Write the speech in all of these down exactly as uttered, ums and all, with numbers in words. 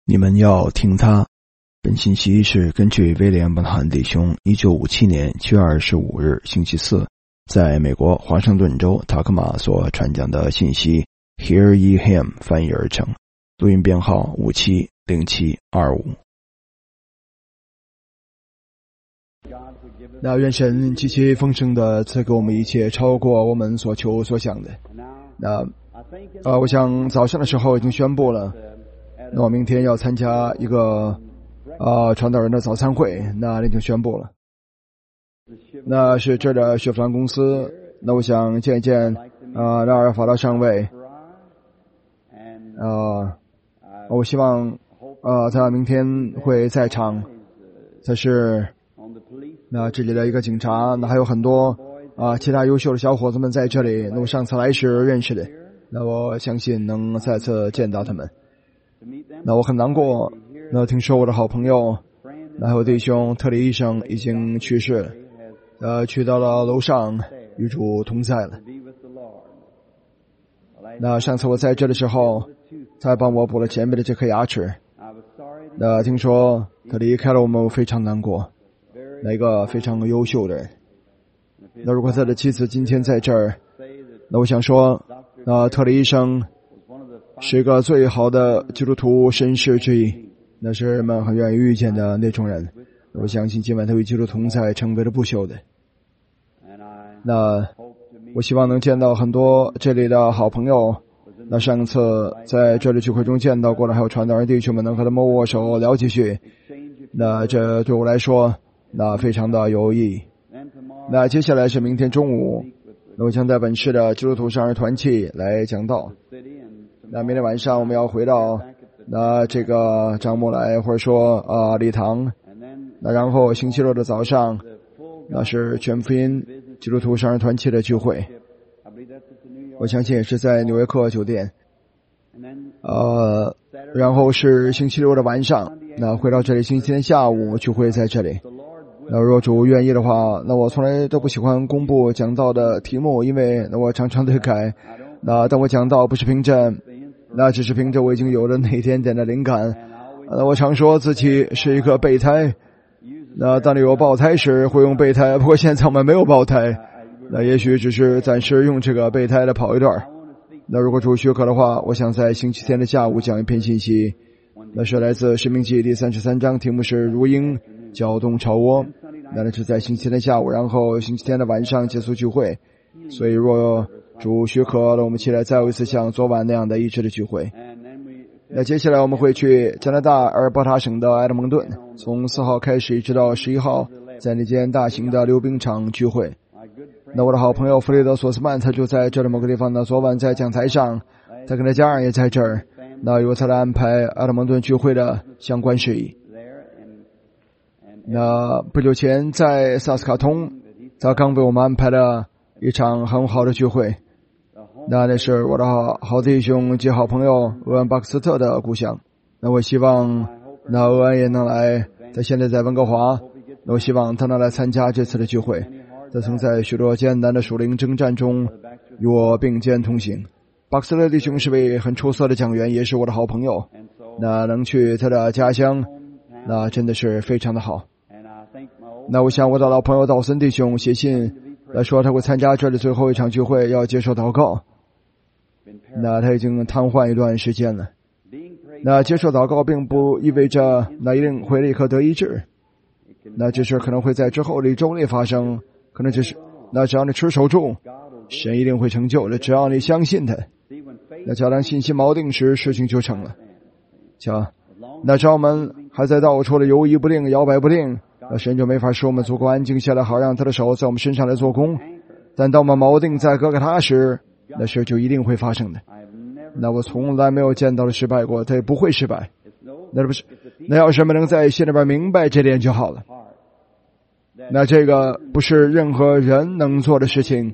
你们要听他。本信息是根据威廉·本汉弟兄一九五七年七月二十五日星期四在美国华盛顿州塔克马所传讲的信息 Hear ye him 翻译而成，录音编号五七零七二五。那愿神极其丰盛的赐给我们一切超过我们所求所想的。那呃，我想早上的时候已经宣布了，那我明天要参加一个呃传道人的早餐会，那已经宣布了。那是这的雪佛兰公司，那我想见一见呃拉尔法拉上尉，呃，我希望呃他明天会在场。他是那这里的一个警察，那还有很多啊、呃、其他优秀的小伙子们在这里，那我上次来时认识的，那我相信能再次见到他们。那我很难过，那听说我的好朋友，那还有弟兄特里医生已经去世，呃，去到了楼上与主同在了。那上次我在这的时候，他帮我补了前面的这颗牙齿。那听说他离开了我们，我非常难过。那一个非常优秀的人。那如果他的妻子今天在这儿，那我想说，那特里医生是一个最好的基督徒绅士之一，那是人们很愿意遇见的那种人。我相信今晚他与基督同在，成为了不朽的。那我希望能见到很多这里的好朋友。那上次在这里聚会中见到过的，还有传道人弟兄们，能和他们握手聊几句，那这对我来说那非常的有意义。那接下来是明天中午，那我将在本市的基督徒商人团契来讲道。那明天晚上我们要回到那这个张木来，或者说啊、呃、礼堂。那然后星期六的早上，那是全福音基督徒商人团契的聚会。我相信也是在纽约客酒店。呃，然后是星期六的晚上，那回到这里，星期天下午聚会在这里。那若主愿意的话，那我从来都不喜欢公布讲道的题目，因为那我常常对改。那当我讲道不是凭着，那只是凭着我已经有了那一点点的灵感。那我常说自己是一个备胎。那当你有胞胎时会用备胎，不过现在我们没有胞胎，那也许只是暂时用这个备胎来跑一段。那如果主许可的话，我想在星期天的下午讲一篇信息，那是来自申命记第三十三章，题目是如鹰搅动巢窝。那是在星期天的下午，然后星期天的晚上结束聚会。所以若主许可了，我们起来再有一次像昨晚那样的一致的聚会。那接下来我们会去加拿大阿尔伯塔省的埃德蒙顿，从四号开始一直到十一号，在那间大型的溜冰场聚会。那我的好朋友弗雷德·索斯曼，他就在这里某个地方呢。昨晚在讲台上，他跟他家人也在这儿。那由他来安排埃德蒙顿聚会的相关事宜。那不久前在萨斯卡通，他刚为我们安排了一场很好的聚会。那那是我的好好弟兄及好朋友厄恩·巴克斯特的故乡。那我希望那厄恩也能来，他现在在温哥华，那我希望他能来参加这次的聚会。他曾在许多艰难的属灵征战中与我并肩同行。巴克斯特弟兄是位很出色的讲员，也是我的好朋友。那能去他的家乡，那真的是非常的好。那我向我的老朋友道森弟兄写信来说，他会参加这里最后一场聚会，要接受祷告。那他已经瘫痪一段时间了。那接受祷告并不意味着那一定会立刻得医治，那这事可能会在之后的一周内发生，可能只是那只要你持守住，神一定会成就的，只要你相信他。那只要当信心锚定时，事情就成了。瞧，那只要我们还在到处的犹疑不定、摇摆不定，那神就没法使我们足够安静下来，好让他的手在我们身上来做工。但当我们锚定在哥哥他时，那事就一定会发生的。那我从来没有见到了失败过，他也不会失败。那不是，那要是我们能在心里边明白这点就好了。那这个不是任何人能做的事情，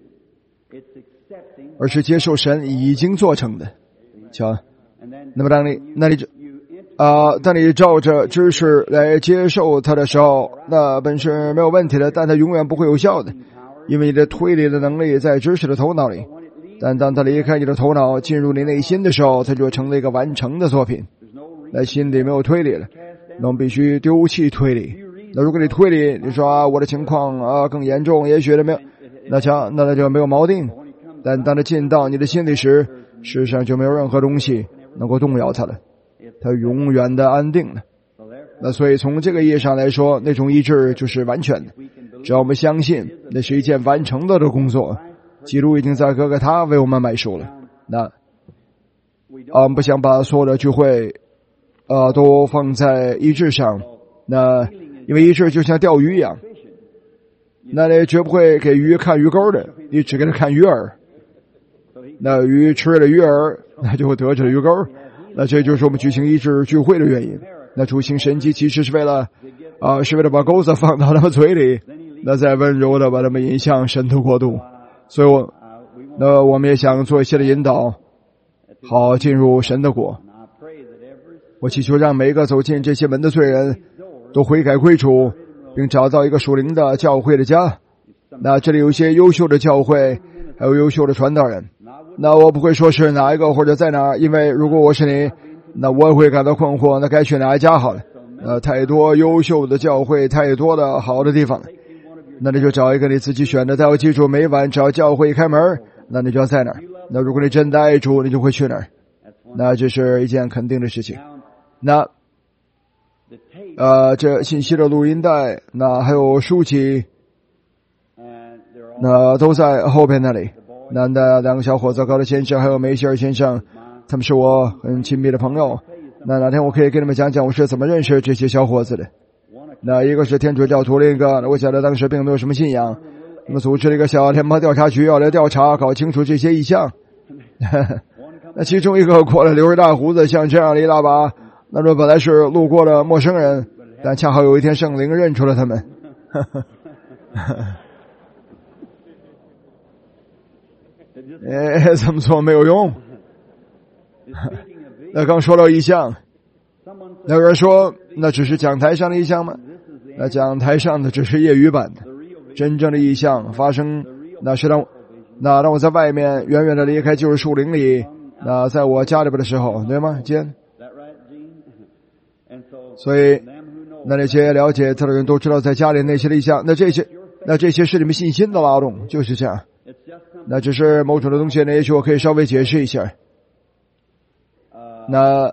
而是接受神已经做成的。瞧，那么当你那你啊、呃，当你照着知识来接受它的时候，那本是没有问题的，但它永远不会有效的，因为你的推理的能力在知识的头脑里。但当它离开你的头脑进入你内心的时候，它就成了一个完成的作品。 那心里没有推理了，那我们必须丢弃推理。那如果你推理，你说啊我的情况啊更严重，也许没有，那强那那就没有锚定。但当它进到你的心里时，世上就没有任何东西能够动摇它了，它永远的安定了。那所以从这个意义上来说，那种医治就是完全的。只要我们相信那是一件完成了的工作，基督已经在哥哥他为我们买赎了。那啊，我们不想把所有的聚会啊都放在医治上，那因为医治就像钓鱼一样，那你绝不会给鱼看鱼钩的，你只给它看鱼饵。那鱼吃了鱼饵，那就会得着鱼钩。那这就是我们举行医治聚会的原因。那主行神迹其实是为了啊、呃，是为了把钩子放到他们嘴里，那再温柔的把他们引向神的国度。所以我那我们也想做一些的引导，好进入神的国。我祈求让每一个走进这些门的罪人都悔改归主，并找到一个属灵的教会的家。那这里有一些优秀的教会，还有优秀的传道人。那我不会说是哪一个或者在哪，因为如果我是你，那我也会感到困惑，那该去哪一家好了。呃，太多优秀的教会，太多的好的地方了，那你就找一个你自己选的。但要记住，每晚只要教会一开门，那你就要在哪儿。那如果你真的爱主，你就会去哪儿。那这是一件肯定的事情。那呃，这信息的录音带，那还有书籍，那都在后边那里。那那两个小伙子，高德先生还有梅希尔先生，他们是我很亲密的朋友。那哪天我可以跟你们讲讲我是怎么认识这些小伙子的。那一个是天主教徒，另一个我晓得当时并没有什么信仰。那么组织了一个小联邦调查局，要来调查搞清楚这些意向。那其中一个过来留着大胡子，像这样的一大把，那么本来是路过的陌生人，但恰好有一天圣灵认出了他们。哎，这么做没有用。那刚说到意象，那有人说那只是讲台上的意象吗？那讲台上的只是业余版的，真正的意象发生，那是当那当我在外面远远的离开就是树林里，那在我家里边的时候，对吗，坚？所以那那些了解他的人都知道，在家里那些的意象，那这些那这些是你们信心的劳动，就是这样。那只是某种的东西呢，也许我可以稍微解释一下。那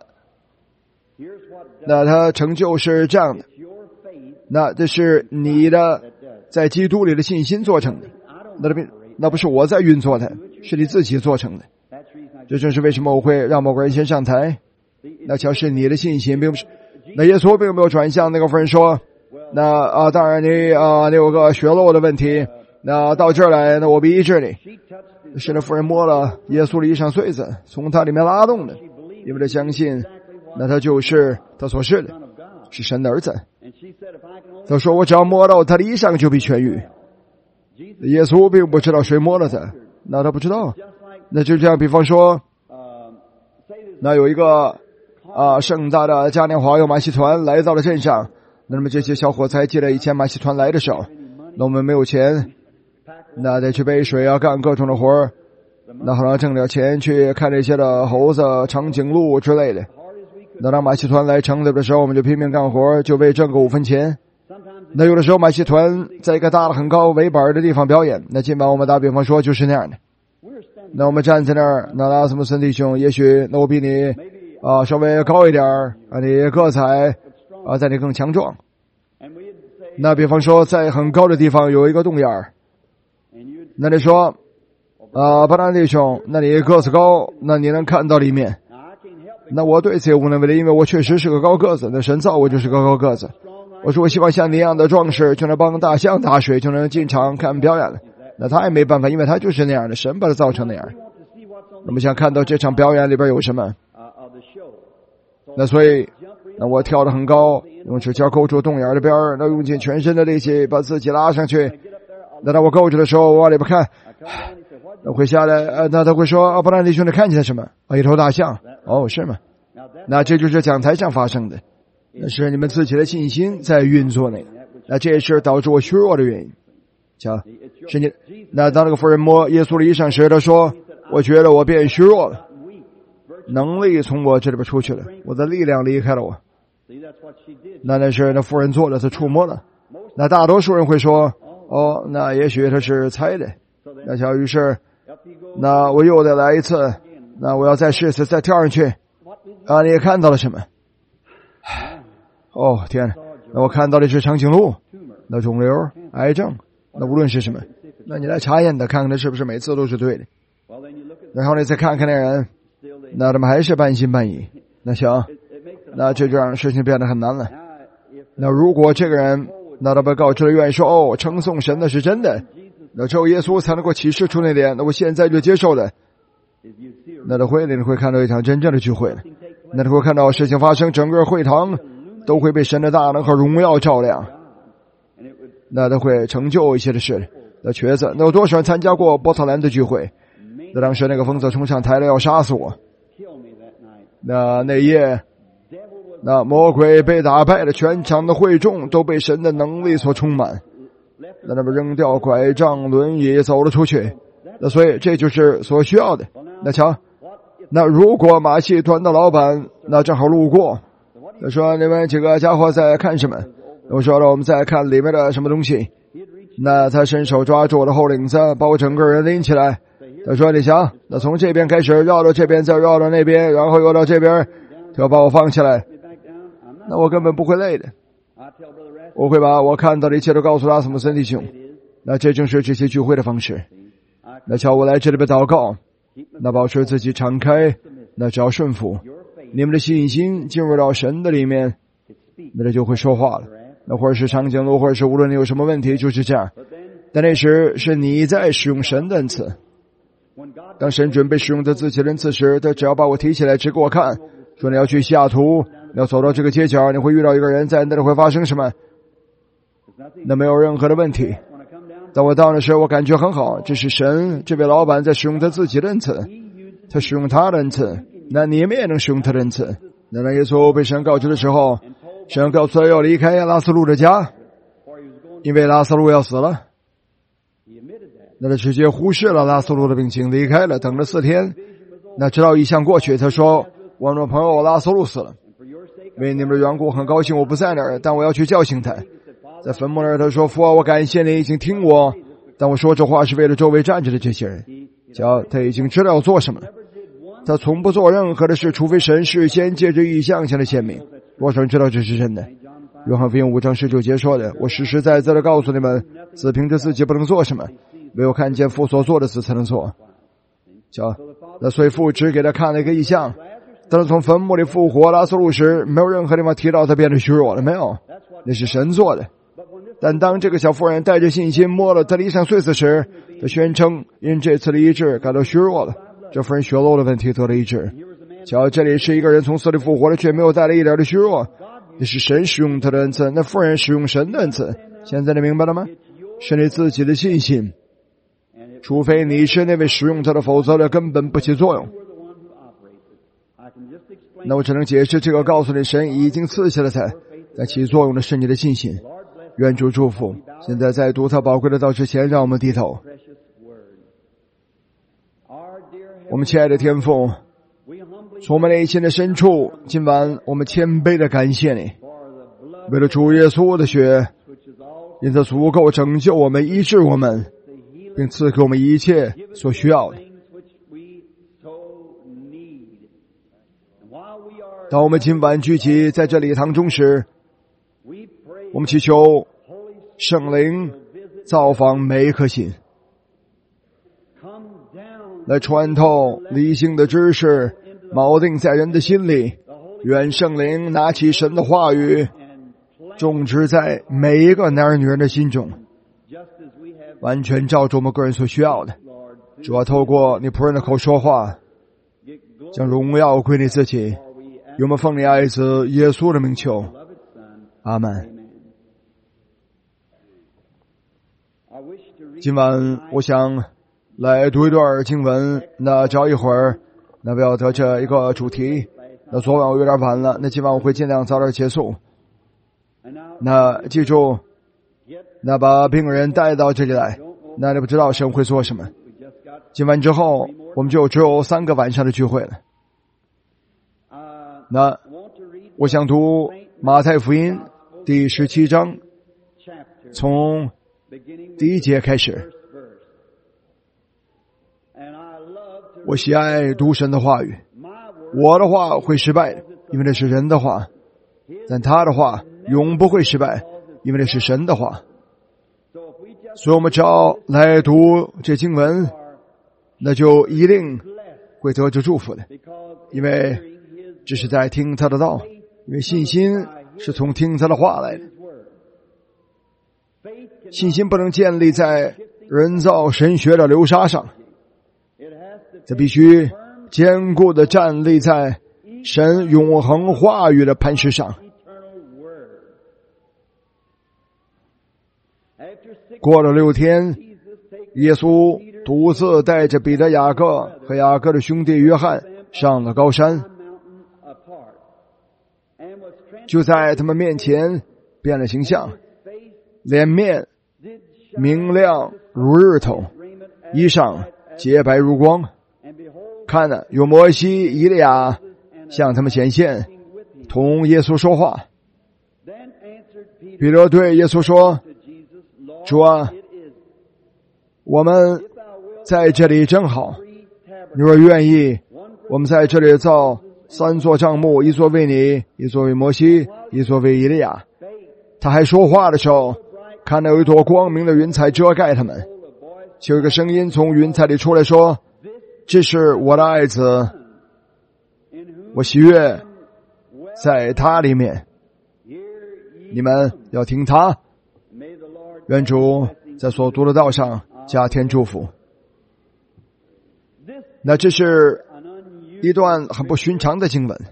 那它成就是这样的，那这是你的在基督里的信心做成的，那那不是我在运作的，是你自己做成的。这正是为什么我会让某个人先上台，那瞧是你的信心，并不是。那耶稣并没有转向那个妇人说，那啊，当然你啊，你有个血漏的问题，那到这儿来，那我必医治你。是那妇人摸了耶稣的衣裳穗子，从他里面拉动的，因为他相信，那他就是他所是的，是神的儿子。他说我只要摸到他的衣裳就必痊愈。耶稣并不知道谁摸了他，那他不知道。那就这样，比方说，那有一个啊盛大的嘉年华有马戏团来到了镇上，那么这些小伙子还记得以前马戏团来的时候，那我们没有钱，那得去背水啊，干各种的活儿，那好像挣点钱去看这些的猴子、长颈鹿之类的。那当马戏团来城里的时候，我们就拼命干活，就为挣个五分钱。那有的时候马戏团在一个搭了很高围板的地方表演，那今晚我们打比方说就是那样的。那我们站在那儿，那拉斯穆森弟兄，也许那我比你啊稍微高一点啊，你个子矮啊，在你更强壮。那比方说在很高的地方有一个洞眼儿，那你说啊巴兰弟兄，那你个子高，那你能看到里面。那我对此也无能为力，因为我确实是个高个子，那神造我就是个高个子。我说我希望像你一样的壮士，就能帮大象打水，就能进场看表演了。那他也没办法，因为他就是那样的，神把他造成那样。我们想看到这场表演里边有什么，那所以那我跳得很高，用指尖勾住洞眼的边儿，那用尽全身的力气把自己拉上去。那当我勾住的时候，我往里边看，那会下来，呃，那他会说啊，布兰弟兄，你看见什么？啊，一头大象。哦，是吗？那这就是讲台上发生的，那是你们自己的信心在运作那个，那这也是导致我虚弱的原因。瞧，是你。那当那个妇人摸耶稣的衣裳时，他说：“我觉得我变虚弱了。” 能力从我这里边出去了，我的力量离开了我。那那是那妇人做的，她触摸了。那大多数人会说，哦，那也许他是猜的。那瞧，于是那我又得来一次，那我要再试一次，再跳上去。啊，你看到了什么？哦，天哪，那我看到的是长颈鹿，那肿瘤、癌症，那无论是什么，那你来查验的，看看他是不是每次都是对的。然后你再看看那人，那他们还是半信半疑。那行，那这就让事情变得很难了。那如果这个人，那他被告知了愿意说，哦，称颂神的是真的，那只有耶稣才能够启示出那点，那我现在就接受的。那他会，你会看到一场真正的聚会了。那他会看到事情发生，整个会堂都会被神的大能和荣耀照亮。那他会成就一些的事。那瘸子，那有多少人参加过波特兰的聚会？那当时那个疯子冲上台来要杀死我。那那夜，那魔鬼被打败了，全场的会众都被神的能力所充满。那他们扔掉拐杖、轮椅走了出去。那所以这就是所需要的。那瞧，那如果马戏团的老板那正好路过，他说你们几个家伙在看什么？我说了，我们在看里面的什么东西。那他伸手抓住我的后领子，把我整个人拎起来。他说你瞧，那从这边开始绕到这边，再绕到那边，然后又到这边，就要把我放起来。那我根本不会累的，我会把我看到的一切都告诉拉斯姆森弟兄。那这正是这些聚会的方式。那瞧，我来这里边祷告，那保持自己敞开，那只要顺服，你们的信心进入到神的里面，那他就会说话了。那或者是长颈鹿，或者是无论你有什么问题，就是这样。但那时是你在使用神的恩赐。当神准备使用的自己的恩赐时，他只要把我提起来指给我看，说你要去西雅图，你要走到这个街角，你会遇到一个人，在那里会发生什么，那没有任何的问题。当我到的时候，我感觉很好，这是神这位老板在使用他自己的恩赐，他使用他的恩赐，那你们也能使用他的恩赐。那当耶稣被神告知的时候，神告诉他要离开拉撒路的家，因为拉撒路要死了。那他直接忽视了拉撒路的病情，离开了，等了四天。那直到异象过去，他说我的朋友拉撒路死了，为你们的缘故很高兴我不在那儿，但我要去叫醒他。在坟墓那儿他说，父啊，我感谢你已经听我，但我说这话是为了周围站着的这些人。瞧，他已经知道要做什么了，他从不做任何的事，除非神事先借着异象向他显明。多少人知道这是真的？约翰福音五章十九节说的，我实实在在的告诉你们，子凭着自己不能做什么，唯有看见父所做的事才能做。瞧，那所以父只给他看了一个异象，当他从坟墓里复活拉撒路时，没有任何地方提到他变得虚弱了，没有，那是神做的。但当这个小妇人带着信心摸了他的衣裳穗子时，他宣称因这次的医治感到虚弱了，这妇人血漏的问题得了医治。瞧，这里是一个人从死里复活了，却没有带来一点的虚弱，这是神使用他的恩赐，那妇人使用神的恩赐。现在你明白了吗？是你自己的信心，除非你是那位使用他的，否则的根本不起作用。那我只能解释这个，告诉你神已经赐下了他，但起作用的是你的信心。愿主祝福。现在在读他宝贵的道之前，让我们低头。我们亲爱的天父，从我们内心的深处，今晚我们谦卑的感谢你，为了主耶稣的血，因此足够拯救我们，医治我们，并赐给我们一切所需要的。当我们今晚聚集在这礼堂中时，我们祈求圣灵造访每一颗心，来穿透理性的知识，锚定在人的心里。愿圣灵拿起神的话语，种植在每一个男人女人的心中，完全照着我们个人所需要的。主要透过你仆人的口说话，将荣耀归你自己。我们奉你爱子耶稣的名求，阿们。今晚我想来读一段经文，那找一会儿，那不要得这一个主题。那昨晚我有点晚了，那今晚我会尽量早点结束。那记住，那把病人带到这里来，那你不知道神会做什么。今晚之后我们就只有三个晚上的聚会了。 那我想读马太福音第十七章，从第一节开始。我喜爱读神的话语，我的话会失败的，因为那是人的话，但他的话永不会失败，因为那是神的话。所以我们只要来读这经文，那就一定会得着祝福的，因为这是在听他的道，因为信心是从听他的话来的。信心不能建立在人造神学的流沙上，这必须坚固地站立在神永恒话语的磐石上。过了六天，耶稣独自带着彼得、雅各和雅各的兄弟约翰上了高山，就在他们面前变了形象，脸面明亮如日头，衣裳洁白如光。看了，有摩西、以利亚向他们显现，同耶稣说话。彼得对耶稣说：主啊，我们在这里真好，你若愿意，我们在这里造三座帐幕，一座为你，一座为摩西，一座为以利亚。他还说话的时候，看到有一朵光明的云彩遮盖他们，就有一个声音从云彩里出来说：这是我的爱子，我喜悦在他里面，你们要听他。愿主在所读的道上加添祝福。那这是一段很不寻常的经文。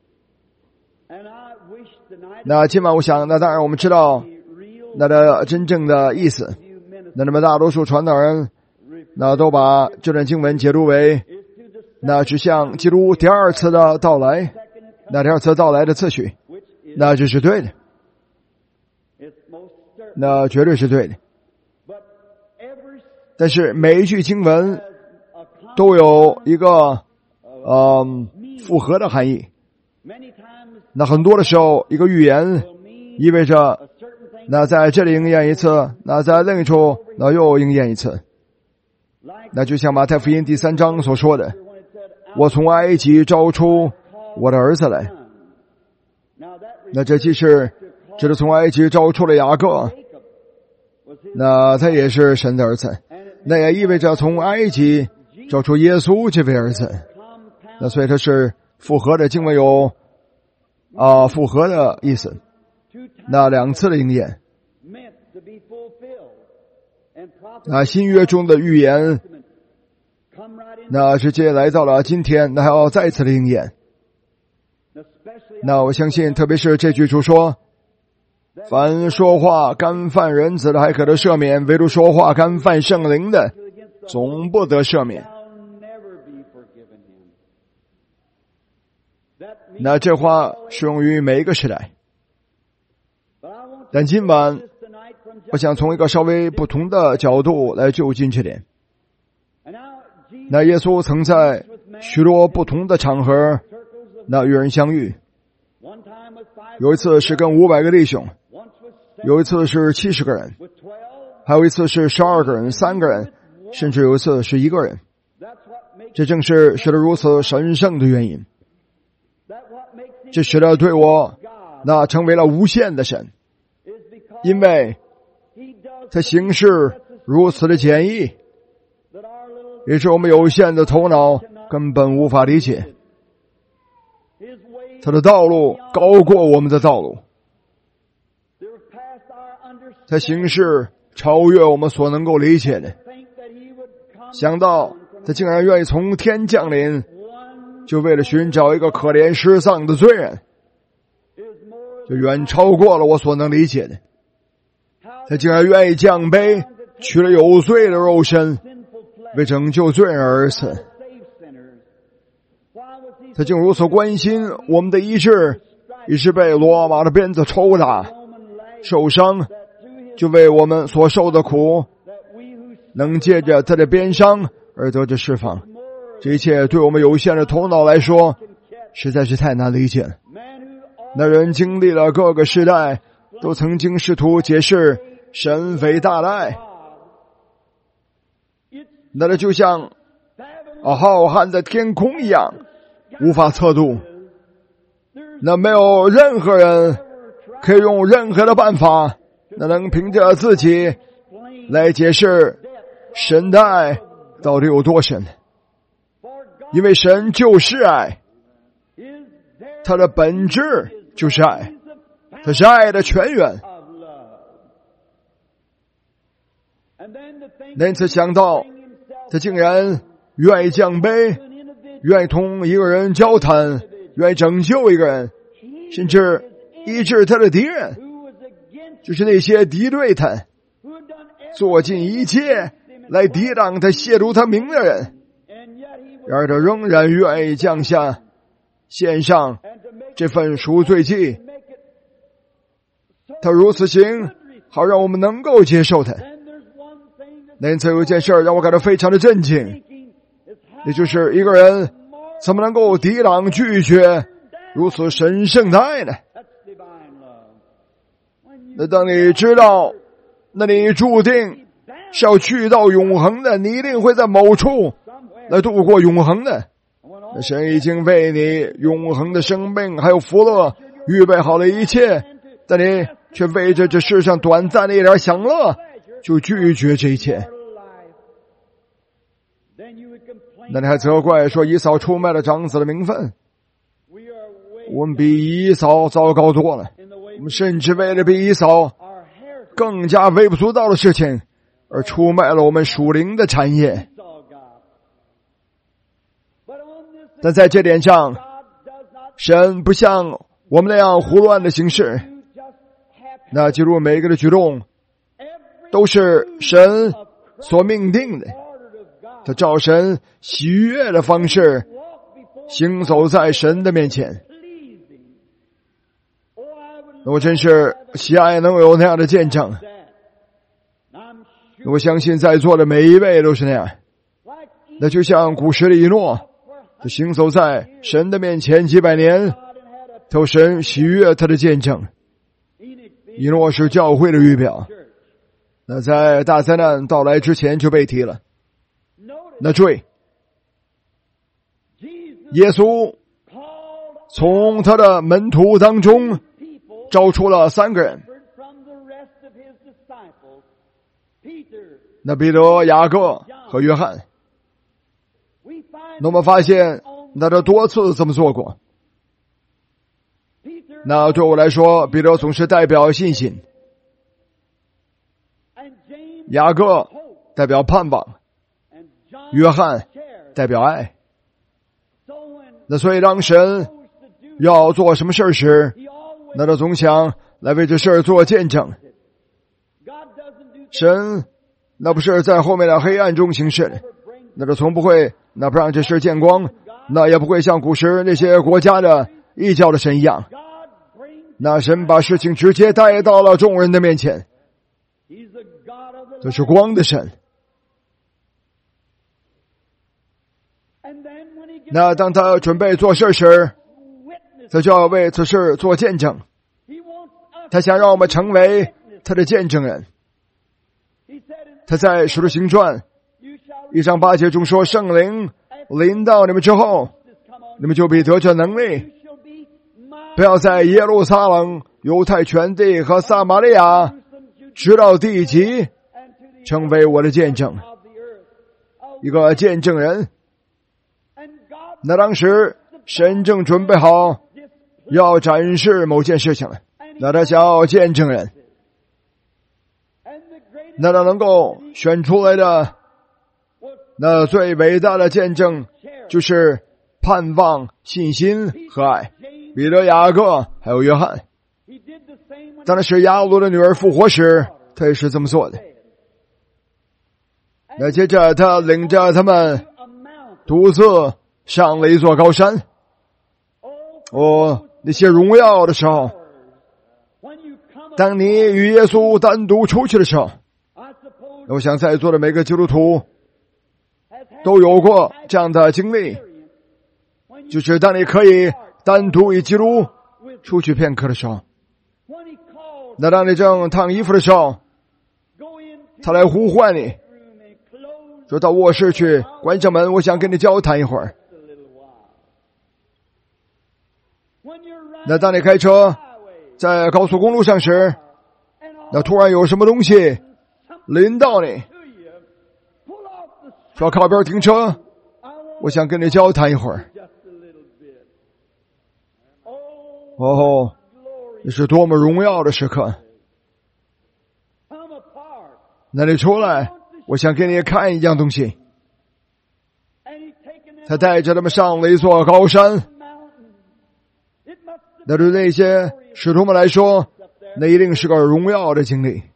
那今晚我想，那当然我们知道那的真正的意思，那那么大多数传道人那都把这段经文解读为那指向基督第二次的到来，那第二次到来的次序，那这是对的，那绝对是对的。但是每一句经文都有一个呃复合的含义。那很多的时候，一个预言意味着那在这里应验一次，那在另一处那又应验一次。那就像马太福音第三章所说的：我从埃及招出我的儿子来。那这既是这是从埃及招出了雅各，那他也是神的儿子，那也意味着从埃及招出耶稣这位儿子。那所以它是复合的，经文有啊复合的意思，那两次的应验。那新约中的预言那直接来到了今天，那还要再次的应验。那我相信特别是这句主说：凡说话干犯人子的还可得赦免，唯独说话干犯圣灵的总不得赦免。那这话适用于每一个时代，但今晚我想从一个稍微不同的角度来就近这点。那耶稣曾在许多不同的场合那与人相遇，有一次是跟五百个弟兄，有一次是七十个人，还有一次是十二个人、三个人，甚至有一次是一个人。这正是使得如此神圣的原因，这使得对我那成为了无限的神，因为他行事如此的简易，也是我们有限的头脑根本无法理解。他的道路高过我们的道路，他行事超越我们所能够理解的。想到他竟然愿意从天降临，就为了寻找一个可怜失丧的罪人，就远超过了我所能理解的。他竟然愿意降卑，取了有罪的肉身，为拯救罪人而死。他竟如此关心我们的医治，于是被罗马的鞭子抽打受伤，就为我们所受的苦能借着他的鞭伤而得着释放。这一切对我们有限的头脑来说实在是太难理解了。那人经历了各个时代，都曾经试图解释神伟大的爱，那它就像啊浩瀚的天空一样，无法测度。那没有任何人可以用任何的办法，那能凭着自己来解释神的爱到底有多深。因为神就是爱，他的本质就是爱，他是爱的泉源。因此想到他竟然愿意降卑，愿意同一个人交谈，愿意拯救一个人，甚至医治他的敌人，就是那些敌对他，做尽一切来抵挡他亵渎他名的人。然而他仍然愿意降下献上这份赎罪祭，他如此行，好让我们能够接受他。因此有一件事让我感到非常的震惊，也就是一个人怎么能够抵挡拒绝如此神圣的爱呢？那当你知道那你注定是要去到永恒的，你一定会在某处来度过永恒的。那神已经为你永恒的生命还有福乐预备好了一切，但你却为着这世上短暂的一点享乐就拒绝这一切。那你还责怪说以扫出卖了长子的名分？我们比以扫糟糕多了，我们甚至为了比以扫更加微不足道的事情而出卖了我们属灵的产业。但在这点上，神不像我们那样胡乱的行事，那记住每一个的举动都是神所命定的，他照神喜悦的方式行走在神的面前。我真是喜爱能有那样的见证，我相信在座的每一位都是那样。那就像古时的以诺，他行走在神的面前几百年，他有神喜悦他的见证。以诺是教会的预表，那在大灾难到来之前就被提了。那注意，耶稣从他的门徒当中招出了三个人，那彼得、雅各和约翰。那我们发现那他多次这么做过。那对我来说，彼得总是代表信心，雅各代表盼望，约翰代表爱。那所以当神要做什么事时，那他总想来为这事做见证。神那不是在后面的黑暗中行事的，那他从不会那不让这事见光，那也不会像古时那些国家的异教的神一样，那神把事情直接带到了众人的面前。这是光的神。那当他准备做事时，他就要为此事做见证，他想让我们成为他的见证人。他在使徒行传一章八节中说，圣灵临到你们之后，你们就必得着能力，不要在耶路撒冷、犹太全地和撒玛利亚直到地极成为我的见证。一个见证人。那当时神正准备好要展示某件事情了，那他想要见证人，那他能够选出来的那最伟大的见证就是盼望、信心和爱。彼得、雅各还有约翰。当然是亚罗的女儿复活时，他也是这么做的。那接着他领着他们独自上了一座高山。哦，那些荣耀的时候，当你与耶稣单独出去的时候，我想在座的每个基督徒都有过这样的经历。 就是当你可以单独与基督出去片刻的时候，那当你正烫衣服的时候，他来呼唤你，说到卧室去，关上门，我想跟你交谈一会儿。那当你开车在高速公路上时，那突然有什么东西临到你，说靠边停车，我想跟你交谈一会儿。哦，这是多么荣耀的时刻！那你出来，我想给你看一样东西。他带着他们上了一座高山，那对那些使徒们来说，那一定是个荣耀的经历。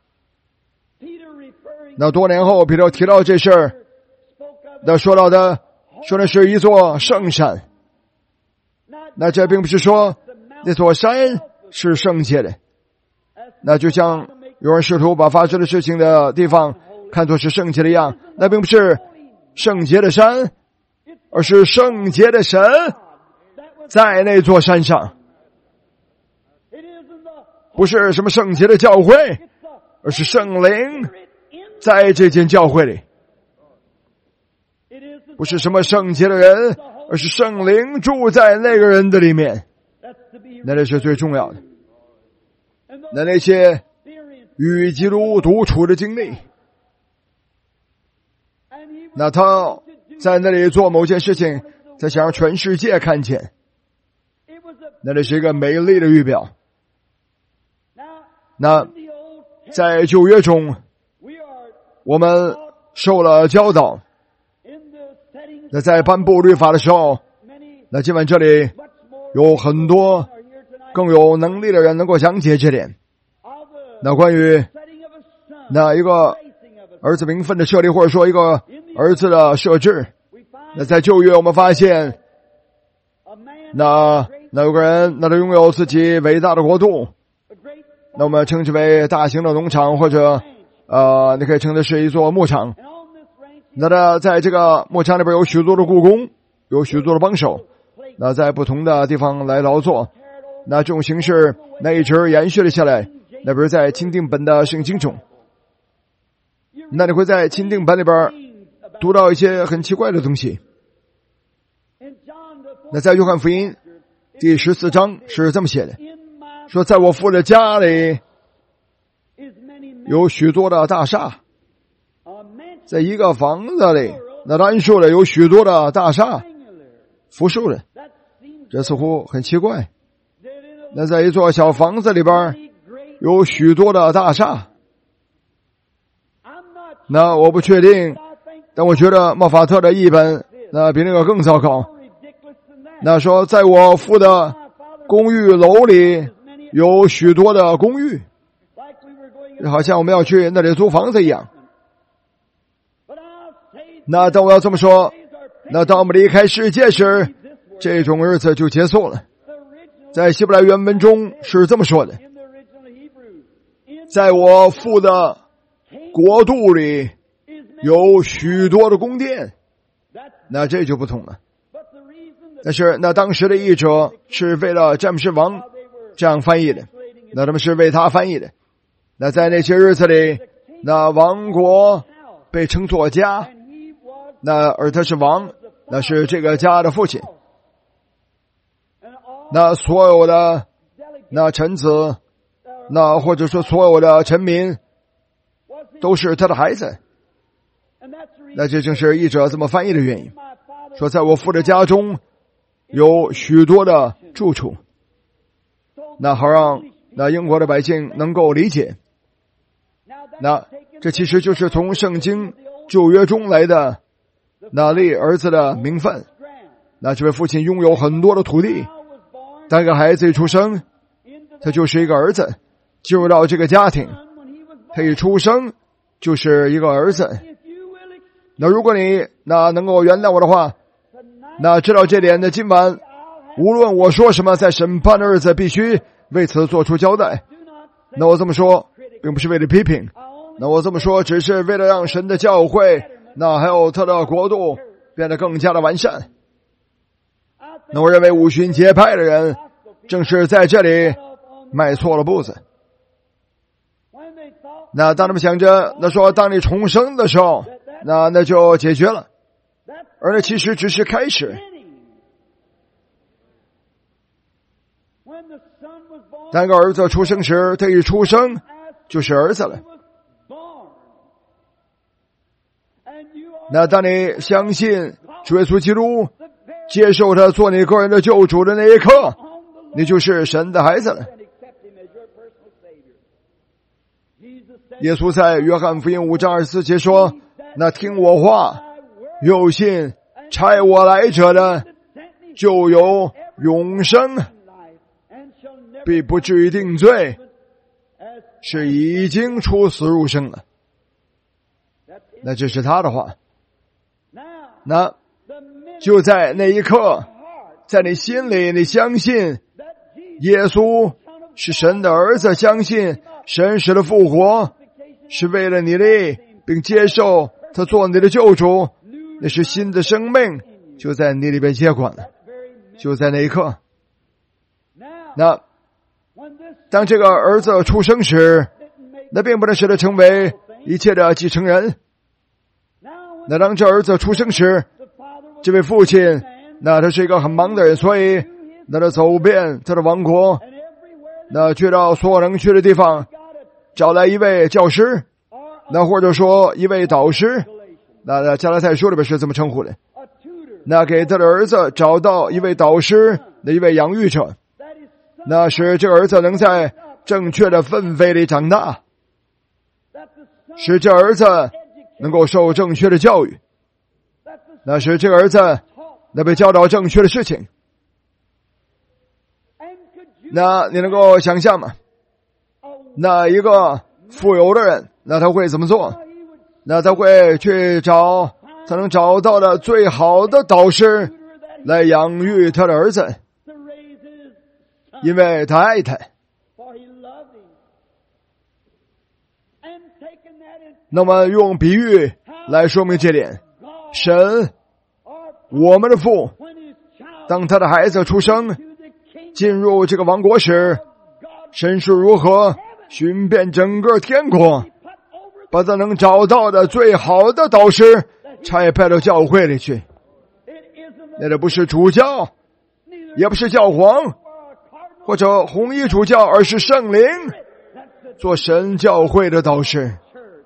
那多年后，彼得提到这事儿，那说到的说的是一座圣山。那这并不是说那座山是圣洁的，那就像有人试图把发生的事情的地方看作是圣洁的一样，那并不是圣洁的山，而是圣洁的神在那座山上，不是什么圣洁的教会，而是圣灵在这间教会里，不是什么圣洁的人，而是圣灵住在那个人的里面，那这是最重要的。那那些与基督独处的经历，那他在那里做某件事情，他想让全世界看见，那这是一个美丽的预表。那在旧约中，我们受了教导，那在颁布律法的时候，那今晚这里有很多更有能力的人能够讲解这点。那关于那一个儿子名分的设立，或者说一个儿子的设置，那在旧约我们发现，那那有个人，那他拥有自己伟大的国度，那我们称之为大型的农场，或者呃，你可以称的是一座牧场。那他在这个牧场里边有许多的雇工，有许多的帮手，那在不同的地方来劳作。那这种形式那一直延续了下来。那比如在钦定本的圣经中，那你会在钦定本里边读到一些很奇怪的东西。那在约翰福音第十四章是这么写的，说在我父的家里有许多的大厦，在一个房子里，那单数的有许多的大厦，复数的，这似乎很奇怪。那在一座小房子里边有许多的大厦，那我不确定，但我觉得莫法特的译本那比那个更糟糕。那说在我父的公寓楼里有许多的公寓，好像我们要去那里租房子一样。那当我要这么说，那当我们离开世界时，这种日子就结束了。在希伯来原文中是这么说的，在我父的国度里有许多的宫殿，那这就不同了。但是那当时的译者是为了詹姆士王这样翻译的，那他们是为他翻译的。那在那些日子里，那王国被称作家，那而他是王，那是这个家的父亲。那所有的那臣子，那或者说所有的臣民都是他的孩子。那这正是译者这么翻译的原因，说在我父的家中有许多的住处，那好让那英国的百姓能够理解。那这其实就是从圣经旧约中来的那立儿子的名分。那这位父亲拥有很多的土地，当一个孩子一出生，他就是一个儿子，进入到这个家庭，他一出生就是一个儿子。那如果你那能够原谅我的话，那知道这点的今晚无论我说什么，在审判的日子必须为此做出交代。那我这么说并不是为了批评，那我这么说只是为了让神的教会那还有他的国度变得更加的完善。 那我认为五旬节派的人正是在这里迈错了步子。那当他们想着那说当你重生的时候，那那就解决了，而那其实只是开始。当个儿子出生时，他一出生就是儿子了。那当你相信主耶稣基督，接受他做你个人的救主的那一刻，你就是神的孩子了。耶稣在约翰福音五章二十四节说，那听我话又信差我来者的就有永生，必不至于定罪，是已经出死入生了。那这是他的话。那就在那一刻，在你心里你相信耶稣是神的儿子，相信神使的复活是为了你的，并接受他做你的救主，那是新的生命就在你里边接管了。就在那一刻，那当这个儿子出生时，那并不能使他成为一切的继承人。那当这儿子出生时，这位父亲那他是一个很忙的人，所以那他走遍他的王国，那去到所有能去的地方，找来一位教师，那或者说一位导师，那加拉太书里边是这么称呼的，那给他的儿子找到一位导师的一位养育者，那使这个儿子能在正确的氛围里长大，使这儿子能够受正确的教育，那使这个儿子能被教导正确的事情。那你能够想象吗？那一个富有的人，那他会怎么做？那他会去找他能找到的最好的导师来养育他的儿子，因为他爱他。那么用比喻来说明这点，神我们的父，当他的孩子出生进入这个王国时，神是如何寻遍整个天国，把他能找到的最好的导师差派到教会里去。那这不是主教，也不是教皇或者红衣主教，而是圣灵做神教会的导师。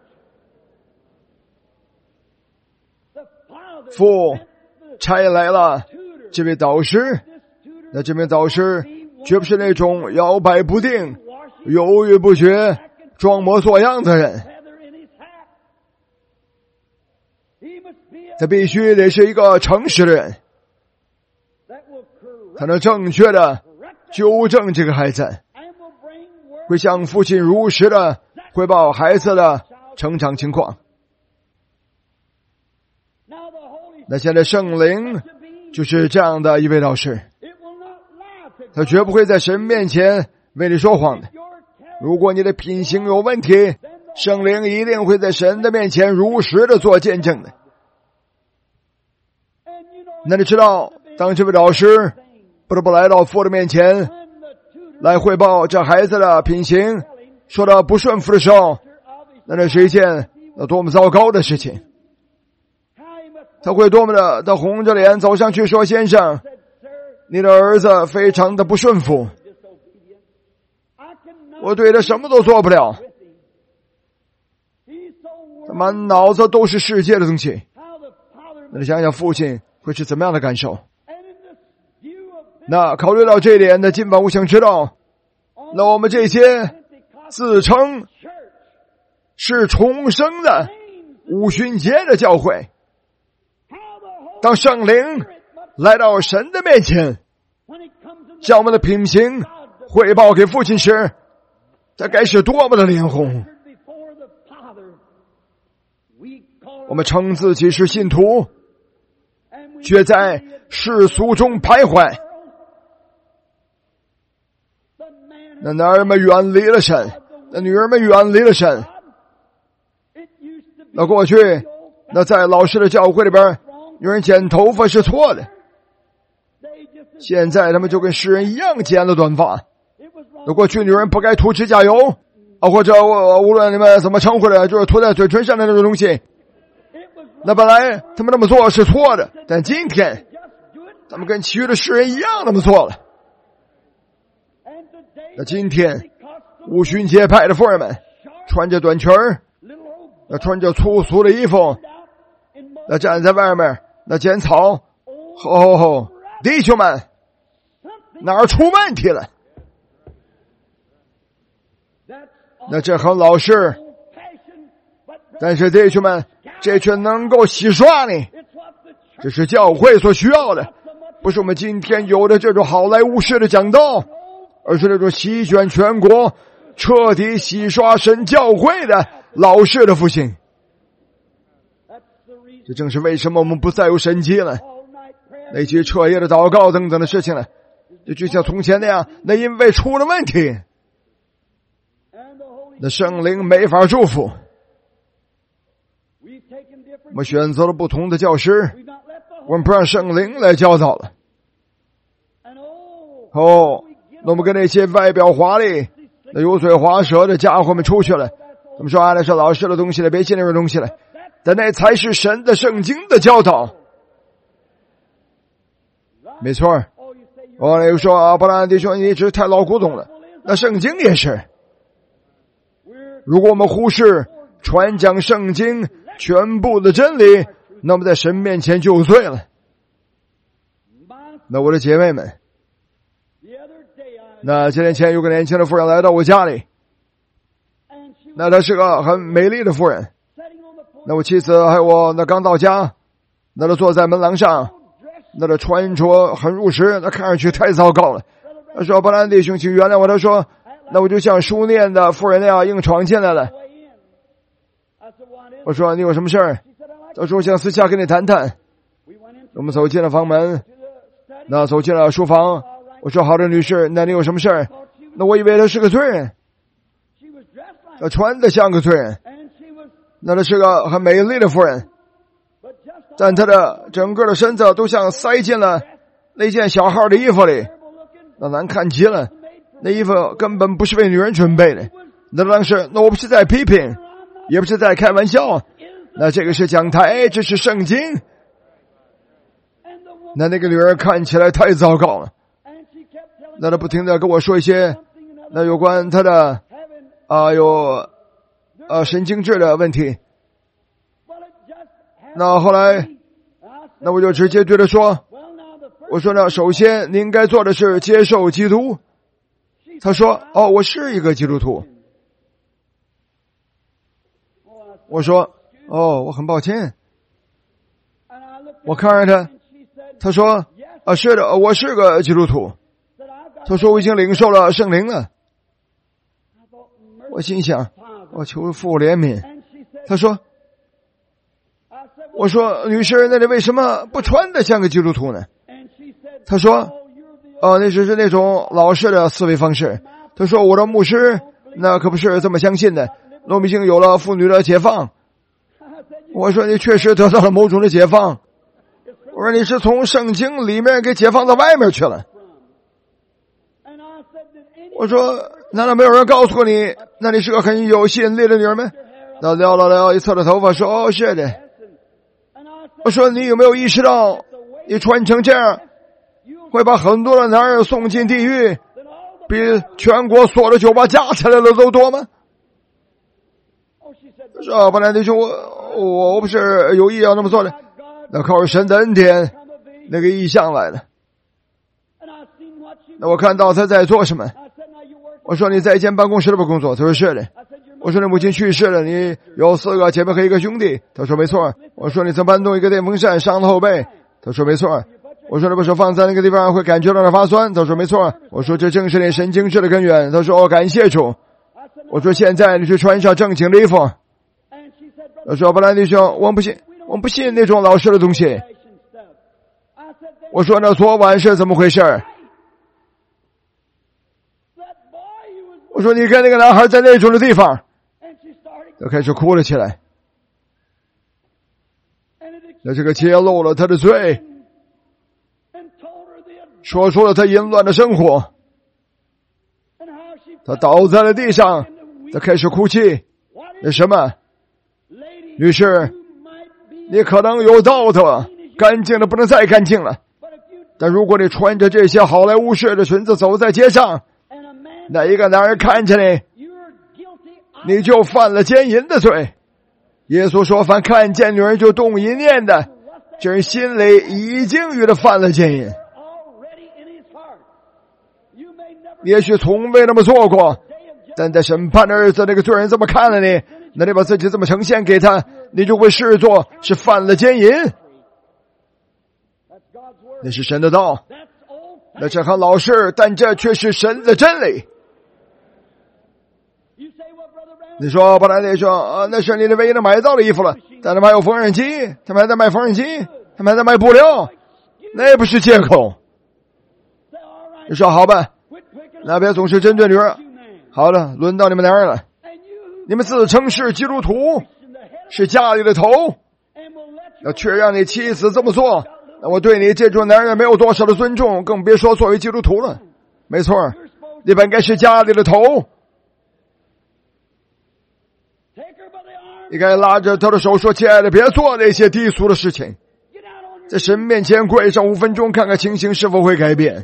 父差来了这位导师，那这位导师绝不是那种摇摆不定、犹豫不决、装模作样的人，他必须得是一个诚实的人，他能正确的纠正这个孩子，会向父亲如实的汇报孩子的成长情况。那现在圣灵就是这样的一位导师，他绝不会在神面前为你说谎的。如果你的品行有问题，圣灵一定会在神的面前如实的做见证的。那你知道，当这位导师不得不来到父的面前来汇报这孩子的品行说的不顺服的时候，那这是一件多么糟糕的事情。他会多么的他红着脸走上去说，先生，你的儿子非常的不顺服，我对他什么都做不了，他满脑子都是世界的东西。那你想想父亲会是怎么样的感受？那考虑到这一点的，尽管我想知道，那我们这些自称是重生的五旬节的教会，当圣灵来到神的面前，将我们的品行汇报给父亲时，这该是多么的脸红。我们称自己是信徒，却在世俗中徘徊。那男人们远离了神，那女人们远离了神。那过去，那在老师的教会里边，有人剪头发是错的， 现在他们就跟诗人一样剪了短发。那过去女人不该涂指甲油啊，或者我无论你们怎么称呼的，就是涂在嘴唇上的那种东西。那本来他们那么做是错的，但今天他们跟其余的诗人一样那么做了。那今天五旬节派的妇人们穿着短裙儿，那穿着粗俗的衣服，那站在外面那剪草。吼吼吼，弟兄们，哪儿出问题了？那这很老实，但是弟兄们，这却能够洗刷你，这是教会所需要的，不是我们今天有的这种好莱坞式的讲道，而是那种席卷全国、彻底洗刷神教会的老式的复兴。这正是为什么我们不再有神迹了，那些彻夜的祷告等等的事情了，就就像从前那样，那因为出了问题，那圣灵没法祝福。我们选择了不同的教师，我们不让圣灵来教导了。哦，那我们跟那些外表华丽、那油嘴滑舌的家伙们出去了。他们说啊，那是老师的东西了，别信那种东西了。但那才是神的圣经的教导。没错儿。哦，那个说啊，布兰弟兄，你一直太老古董了。那圣经也是。如果我们忽视传讲圣经全部的真理，那么在神面前就有罪了。那我的姐妹们，那几年前有个年轻的妇人来到我家里，那她是个很美丽的妇人。那我妻子还有我那刚到家，那她坐在门廊上，那她穿着很入时，那看上去太糟糕了。她说：“布兰弟兄，请原谅我。”她说：“那我就像书念的妇人那样硬闯进来了。”我说：“你有什么事儿？”她说：“我想私下跟你谈谈。”我们走进了房门，那走进了书房。我说：“好的，女士，那你有什么事儿？”那我以为她是个罪人，她穿得像个罪人。那她是个很美丽的妇人，但她的整个的身子都像塞进了那件小号的衣服里，那难看极了。那衣服根本不是为女人准备的。那当时，那我不是在批评，也不是在开玩笑。那这个是讲台，这是圣经。那那个女人看起来太糟糕了。那她不停地跟我说一些那有关她的啊、呃、有呃神经质的问题。那后来，那我就直接对她说，我说呢，首先你应该做的是接受基督。她说：“哦，我是一个基督徒。”我说：“哦，我很抱歉。”我看着她，她说：“啊，是的，我是个基督徒。”她说：“我已经领受了圣灵了。”我心想：“我求父怜悯。”她说：“我说女士，那你为什么不穿得像个基督徒呢？”她说：“哦，那只是那种老式的思维方式。”她说：“我的牧师那可不是这么相信的。我们已经有了妇女的解放。”我说：“你确实得到了某种的解放。”我说：“你是从圣经里面给解放到外面去了。”我说：“难道没有人告诉过你，那你是个很有吸引力的女人吗？”那撩了撩一侧的头发说：“哦，是的。”我说：“你有没有意识到，你穿成这样，会把很多的男人送进地狱，比全国所有的酒吧加起来的都多吗？”是啊，本来弟兄，我我我不是有意要那么做的，那靠着神的恩典，那个意向来的。那我看到他在做什么。我说：“你在一间办公室里边工作？”他说：“是的。”我说：“你母亲去世了，你有四个姐妹和一个兄弟？”他说：“没错。”我说：“你曾搬动一个电风扇伤了后背？”他说：“没错。”我说：“你把手放在那个地方会感觉到那发酸？”他说：“没错。”我说：“这正是你神经质的根源。”他说：“哦，感谢主。”我说：“现在你去穿上正经的衣服。”他说：“布兰弟兄，我们不信，我们不信那种老式的东西。”我说：“那昨晚是怎么回事？”我说：“你跟那个男孩在那种的地方。”他开始哭了起来。那这个揭露了他的罪。 说出了他淫乱的生活。他倒在了地上，他开始哭泣。那什么？女士，你可能有道德，干净的不能再干净了。但如果你穿着这些好莱坞式的裙子走在街上，那一个男人看着你，你就犯了奸淫的罪。耶稣说，凡看见女人就动淫念的，这人心里已经与他犯了奸淫。也许从未那么做过，但在审判的日子，那个罪人这么看了你，那你把自己这么呈现给他，你就会视作是犯了奸淫。那是神的道，那是很老实，但这却是神的真理。你说布兰迪说、呃、那是你的唯一能买到的衣服了，但他们还有缝纫机，他们还在卖缝纫机，他们还在卖布料，那也不是借口。你说好吧，那别总是针对女人。好了，轮到你们男人了，你们自称是基督徒，是家里的头，那却让你妻子这么做，那我对你这种男人没有多少的尊重，更别说作为基督徒了。没错，你本该是家里的头，你该拉着他的手说，亲爱的，别做那些低俗的事情，在神面前跪上五分钟，看看情形是否会改变。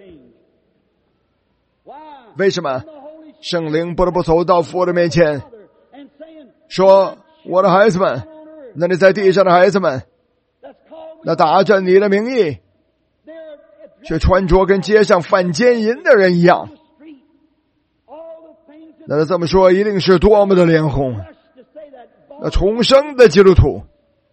为什么圣灵不得不走到父的面前说，我的孩子们，那你在地上的孩子们，那打着你的名义却穿着跟街上犯奸淫的人一样，那他这么说一定是多么的脸红。那重生的基督徒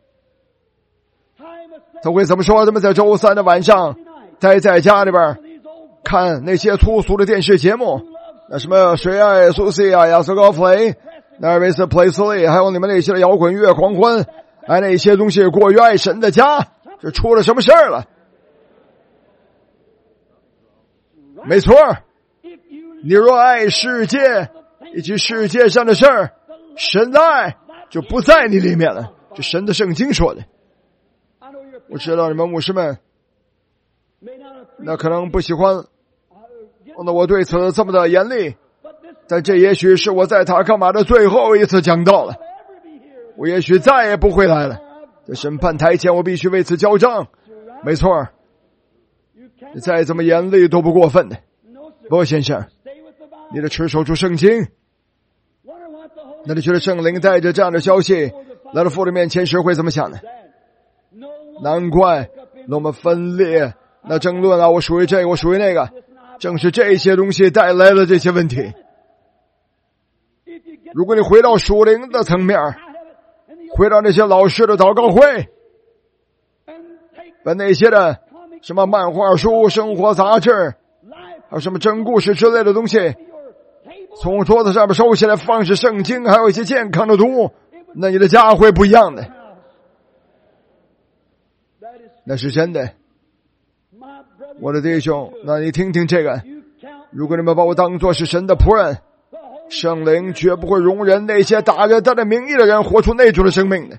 他会怎么说？他们在周三的晚上待在家里边看那些粗俗的电视节目，那什么谁爱苏西啊、亚瑟高弗雷、那维斯普雷斯利，还有你们那些的摇滚乐狂欢，哎，那些东西过于爱神的家，这出了什么事儿了？没错，你若爱世界以及世界上的事儿，神的爱就不在你里面了，这神的圣经说的。我知道你们牧师们那可能不喜欢那我对此这么的严厉，但这也许是我在塔克马的最后一次讲道了，我也许再也不会来了，在审判台前我必须为此交账。没错，你再怎么严厉都不过分的。不，先生，你得持守住圣经。那你觉得圣灵带着这样的消息来到父的面前时会怎么想呢？难怪那我们分裂，那争论啊，我属于这个，我属于那个，正是这些东西带来了这些问题。如果你回到属灵的层面，回到那些老师的祷告会，把那些的什么漫画书、生活杂志，还有什么真故事之类的东西，从桌子上面收起来，放置圣经，还有一些健康的读，那你的家会不一样的。那是真的，我的弟兄，那你听听这个，如果你们把我当作是神的仆人，圣灵绝不会容忍那些打着他的名义的人活出那种的生命的。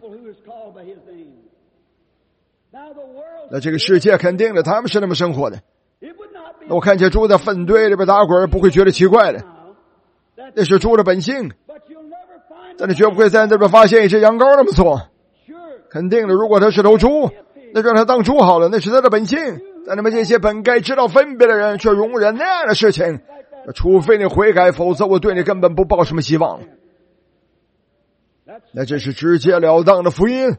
那这个世界肯定的，他们是那么生活的。那我看见猪在粪堆里边打滚，不会觉得奇怪的，那是猪的本性。但你绝不会在那边发现一只羊羔那么做，肯定的，如果他是头猪，那让他当猪好了，那是他的本性。但你们这些本该知道分别的人却容忍那样的事情，除非你悔改，否则我对你根本不抱什么希望了。那这是直截了当的福音。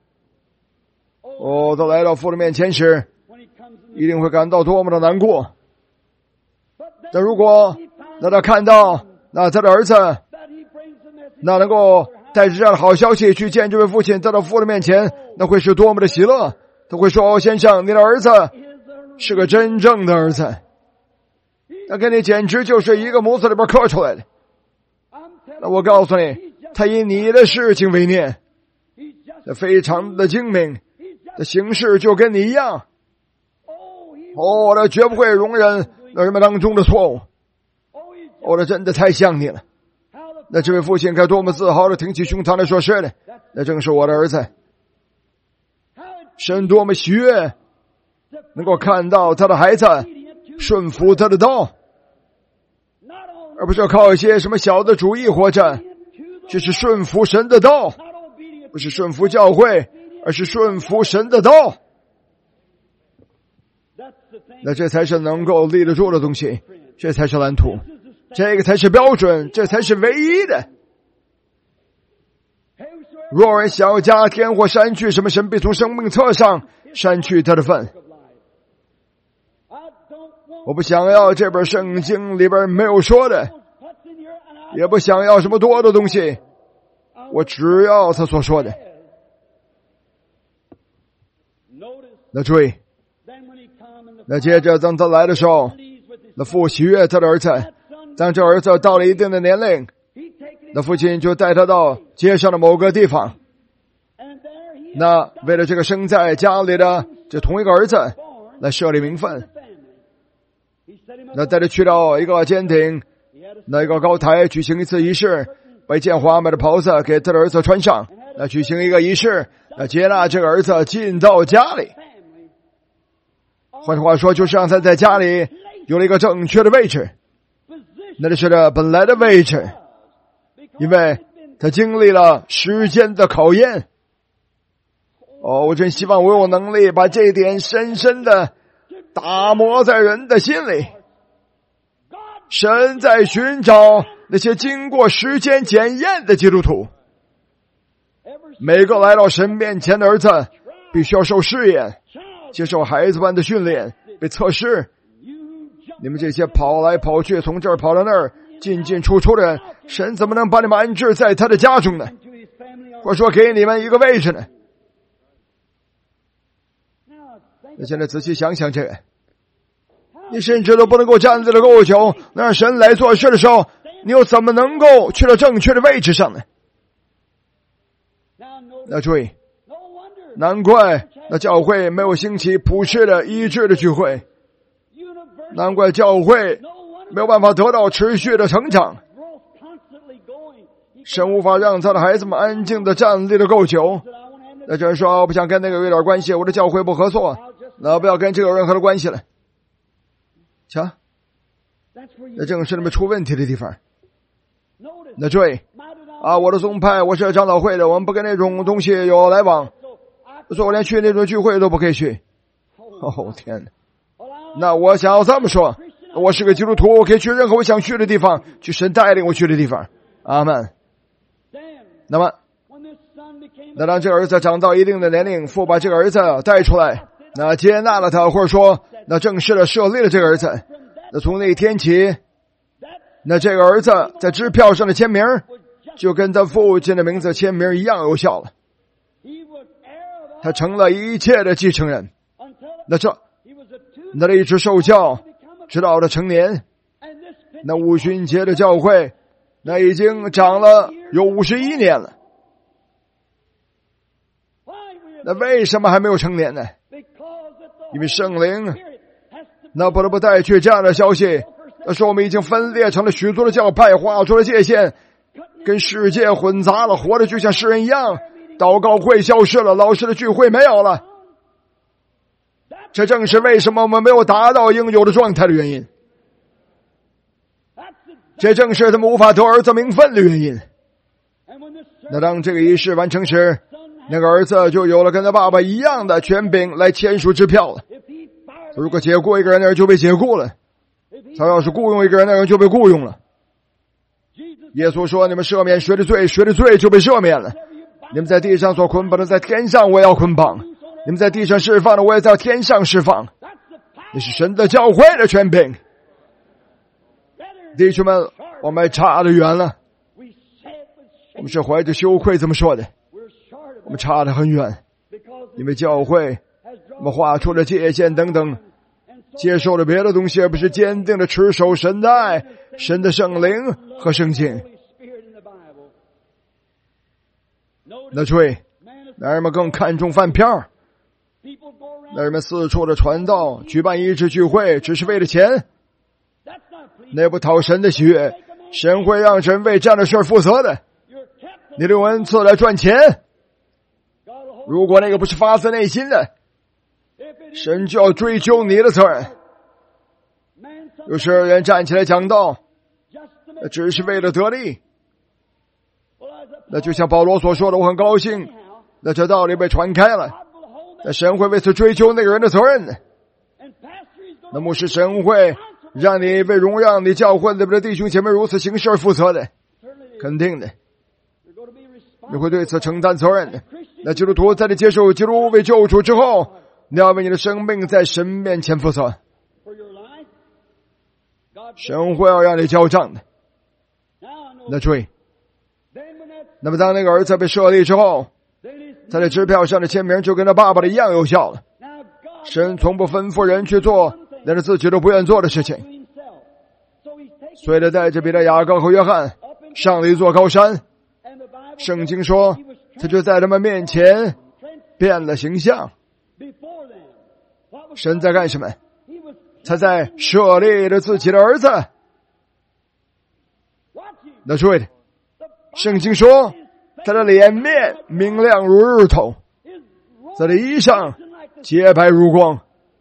哦，他来到父的面前时一定会感到多么的难过。但如果那他看到那他的儿子那能够带着这样的好消息去见这位父亲，在他父的面前，那会是多么的喜乐。他会说，哦，先生，你的儿子是个真正的儿子，他跟你简直就是一个模子里边刻出来的。那我告诉你，他以你的事情为念，他非常的精明，他行事就跟你一样。哦，他绝不会容忍那人们当中的错误。哦，他真的太像你了。那这位父亲该多么自豪的挺起胸膛来说，是的，那正是我的儿子。神多么喜悦能够看到他的孩子顺服他的道，而不是靠一些什么小的主意活着，这是顺服神的道，不是顺服教会，而是顺服神的道。那这才是能够立得住的东西，这才是蓝图，这个才是标准，这才是唯一的。若人想要加添或删去什么，神必从生命册上删去他的份。我不想要这本圣经里边没有说的，也不想要什么多的东西，我只要他所说的。那注意，那接着当他来的时候，那父喜悦他的儿子，当这儿子到了一定的年龄，那父亲就带他到街上的某个地方，那为了这个生在家里的这同一个儿子来设立名分，那带他去到一个坚挺那个高台举行一次仪式，把一件华美的袍子给他的儿子穿上，那举行一个仪式，那接纳这个儿子进到家里。换句话说，就是让他在家里有了一个正确的位置，那就是他本来的位置，因为他经历了时间的考验。哦，我真希望我有能力把这一点深深的打磨在人的心里。神在寻找那些经过时间检验的基督徒，每个来到神面前的儿子必须要受试验，接受孩子般的训练，被测试。你们这些跑来跑去，从这儿跑到那儿，进进出出的人，神怎么能把你们安置在他的家中呢？或者说给你们一个位置呢？那现在仔细想想这个，你甚至都不能够站在了够久，那让神来做事的时候，你又怎么能够去到正确的位置上呢？那注意，难怪那教会没有兴起普世的医治的聚会，难怪教会没有办法得到持续的成长。神无法让他的孩子们安静的站立的够久。那这人说，我不想跟那个有点关系，我的教会不合作，那不要跟这个有任何的关系了。瞧，那正是那么出问题的地方。那注意啊，我的宗派，我是长老会的，我们不跟那种东西有来往，所以我连去那种聚会都不可以去。哦天哪！那我想要这么说，我是个基督徒，我可以去任何我想去的地方，去神带领我去的地方。阿们。那么那当这个儿子长到一定的年龄，父把这个儿子带出来，那接纳了他，或者说那正式的设立了这个儿子，那从那天起，那这个儿子在支票上的签名就跟他父亲的名字签名一样有效了，他成了一切的继承人。那这那他一直受教直到他成年，那五旬节的教会那已经长了有五十一年了，那为什么还没有成年呢？因为圣灵那不得不带去这样的消息，那说我们已经分裂成了许多的教派，划出了界限，跟世界混杂了，活得就像世人一样，祷告会消失了，老师的聚会没有了。这正是为什么我们没有达到应有的状态的原因，这正是他们无法得儿子名分的原因。那当这个仪式完成时，那个儿子就有了跟他爸爸一样的权柄来签署支票了。如果解雇一个人，那人就被解雇了；他要是雇佣一个人，那人就被雇佣了。耶稣说，你们赦免谁的罪，谁的罪就被赦免了。你们在地上所捆绑的，在天上我也要捆绑；你们在地上释放的，我也在天上释放。那是神的教会的权柄。弟兄们，我们差得远了，我们是怀着羞愧这么说的，我们差得很远，因为教会我们画出了界限等等，接受了别的东西，而不是坚定的持守神的爱、神的圣灵和圣经。那注意，男人们更看重饭票，男人们四处的传道，举办医治聚会，只是为了钱，那不讨神的喜悦。神会让人为这样的事负责的。你的恩赐来赚钱，如果那个不是发自内心的， 神就要追究你的责任。有时人站起来讲道，那只是为了得利。那就像保罗所说的，我很高兴，那这道理被传开了，那神会为此追究那个人的责任的。那牧师神会让你为荣耀你教会里的弟兄姐妹如此行事而负责的，肯定的，你会对此承担责任的。那基督徒在你接受基督为救主之后，你要为你的生命在神面前负责，神会要让你交账的。那注意，那么当那个儿子被设立之后，他的支票上的签名就跟他爸爸的一样有效了。神从不吩咐人去做那是自己都不愿做的事情，所以他带着彼得、雅各和约翰上了一座高山。圣经说他就在他们面前变了形象。神在干什么？他在设立了自己的儿子。那注意，圣经说他的脸面明亮如日头，他的衣裳洁白如光。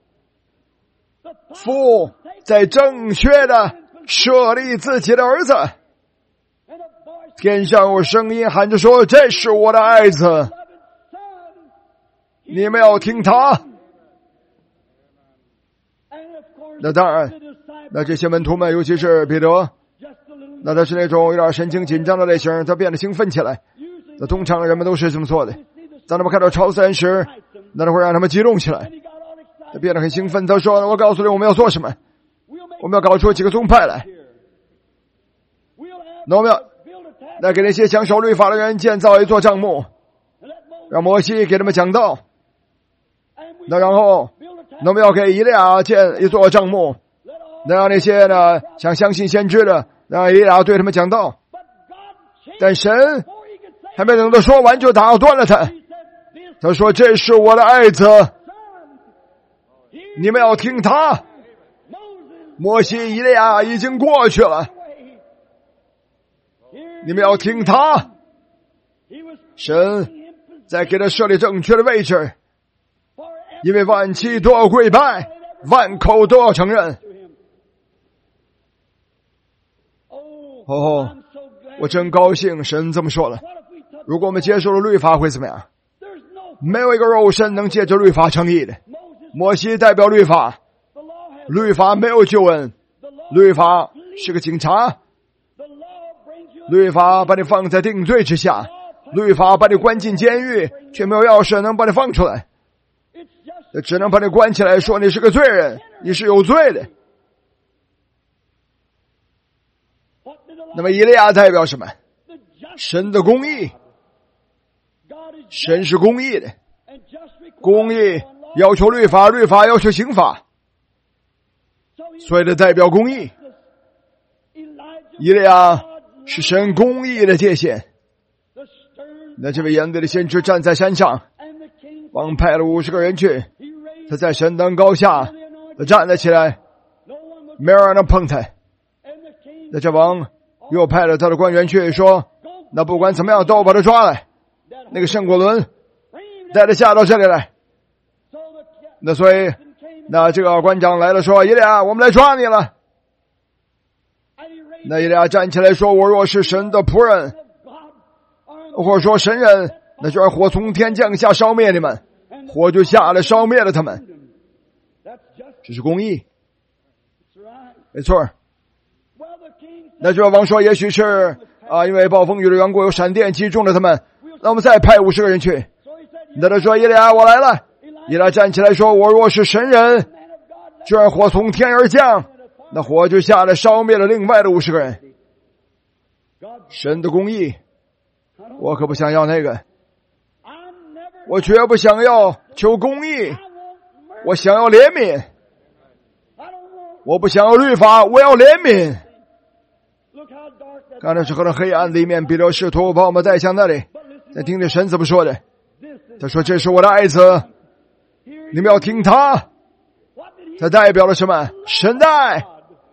父在正确的设立自己的儿子。天上有声音喊着说，这是我的爱子，你们要听他。那当然，那这些门徒们，尤其是彼得，那他是那种有点神经紧张的类型，他变得兴奋起来。那通常人们都是这么做的，当他们看到超自然时，那他会让他们激动起来，他变得很兴奋。他说，我告诉你我们要做什么，我们要搞出几个宗派来，那我们要那给那些讲守律法的人建造一座帐幕，让摩西给他们讲道。那然后那我们要给以利亚建一座帐幕，那让那些呢想相信先知的，让以利亚对他们讲道。但神还没等他说完就打断了他，他说，这是我的爱子，你们要听他。摩西、以利亚已经过去了，你们要听他。神在给他设立正确的位置，因为万膝都要跪拜，万口都要承认。哦，我真高兴神这么说了。如果我们接受了律法会怎么样？没有一个肉身能借着律法称义的。摩西代表律法，律法没有救恩，律法是个警察，律法把你放在定罪之下，律法把你关进监狱，却没有钥匙能把你放出来，只能把你关起来，说你是个罪人，你是有罪的。那么以利亚代表什么？神的公义。神是公义的，公义要求律法，律法要求刑法，所以它代表公义。以利亚是神公义的界限。那这位严厉的先知站在山上，王派了五十个人去，他在神灯高下，他站了起来，没有人能碰他。那这王又派了他的官员去说，那不管怎么样都把他抓来，那个圣果伦带他下到这里来。那所以那这个官长来了，说，以利亚，我们来抓你了。那以利亚站起来说，我若是神的仆人，或者说神人，那就让火从天降下烧灭你们，火就下来烧灭了他们。这是公义，没错。那就王说，也许是啊，因为暴风雨的缘故，有闪电击中了他们，那我们再派五十个人去。那他说，以利亚，我来了。以利亚站起来说，我若是神人，就让火从天而降，那火就下来烧灭了另外的五十个人。神的公义，我可不想要那个，我绝不想要求公义，我想要怜悯。我不想要律法，我要怜悯。刚才是何等黑暗的一面，彼得试图把我们带向那里。再听听神怎么说的。他说，这是我的爱子，你们要听他。他代表了什么？神的爱，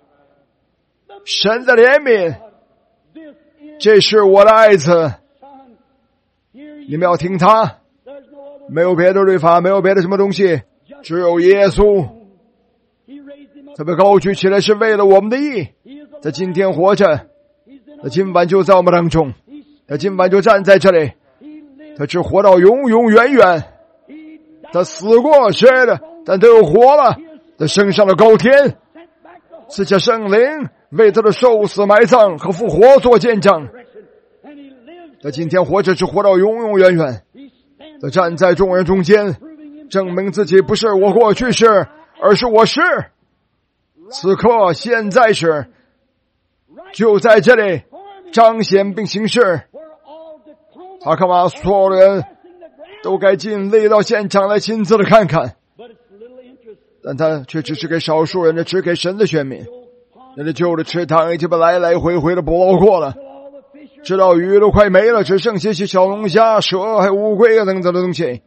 神的怜悯。这是我的爱子，你们要听他。没有别的律法，没有别的什么东西， 只有耶稣，他被高举起来是为了我们的义，在今天活着，他今晚就在我们当中，他今晚就站在这里，他只活到永永远远，他死过是的，但他又活了，他升上了高天，赐下圣灵为他的受死埋葬和复活做见证，他今天活着只活到永永远远，他站在众人中间，证明自己不是我过去是，而是我是，此刻现在是，就在这里彰显并行事。他看把所有人都该尽力到现场来亲自的看看，但他却只是给少数人的，只给神的选民。那这旧的池塘已经被来来回回的捕捞过了，直到鱼都快没了，只剩下些小龙虾、蛇还有乌龟啊等等的东西。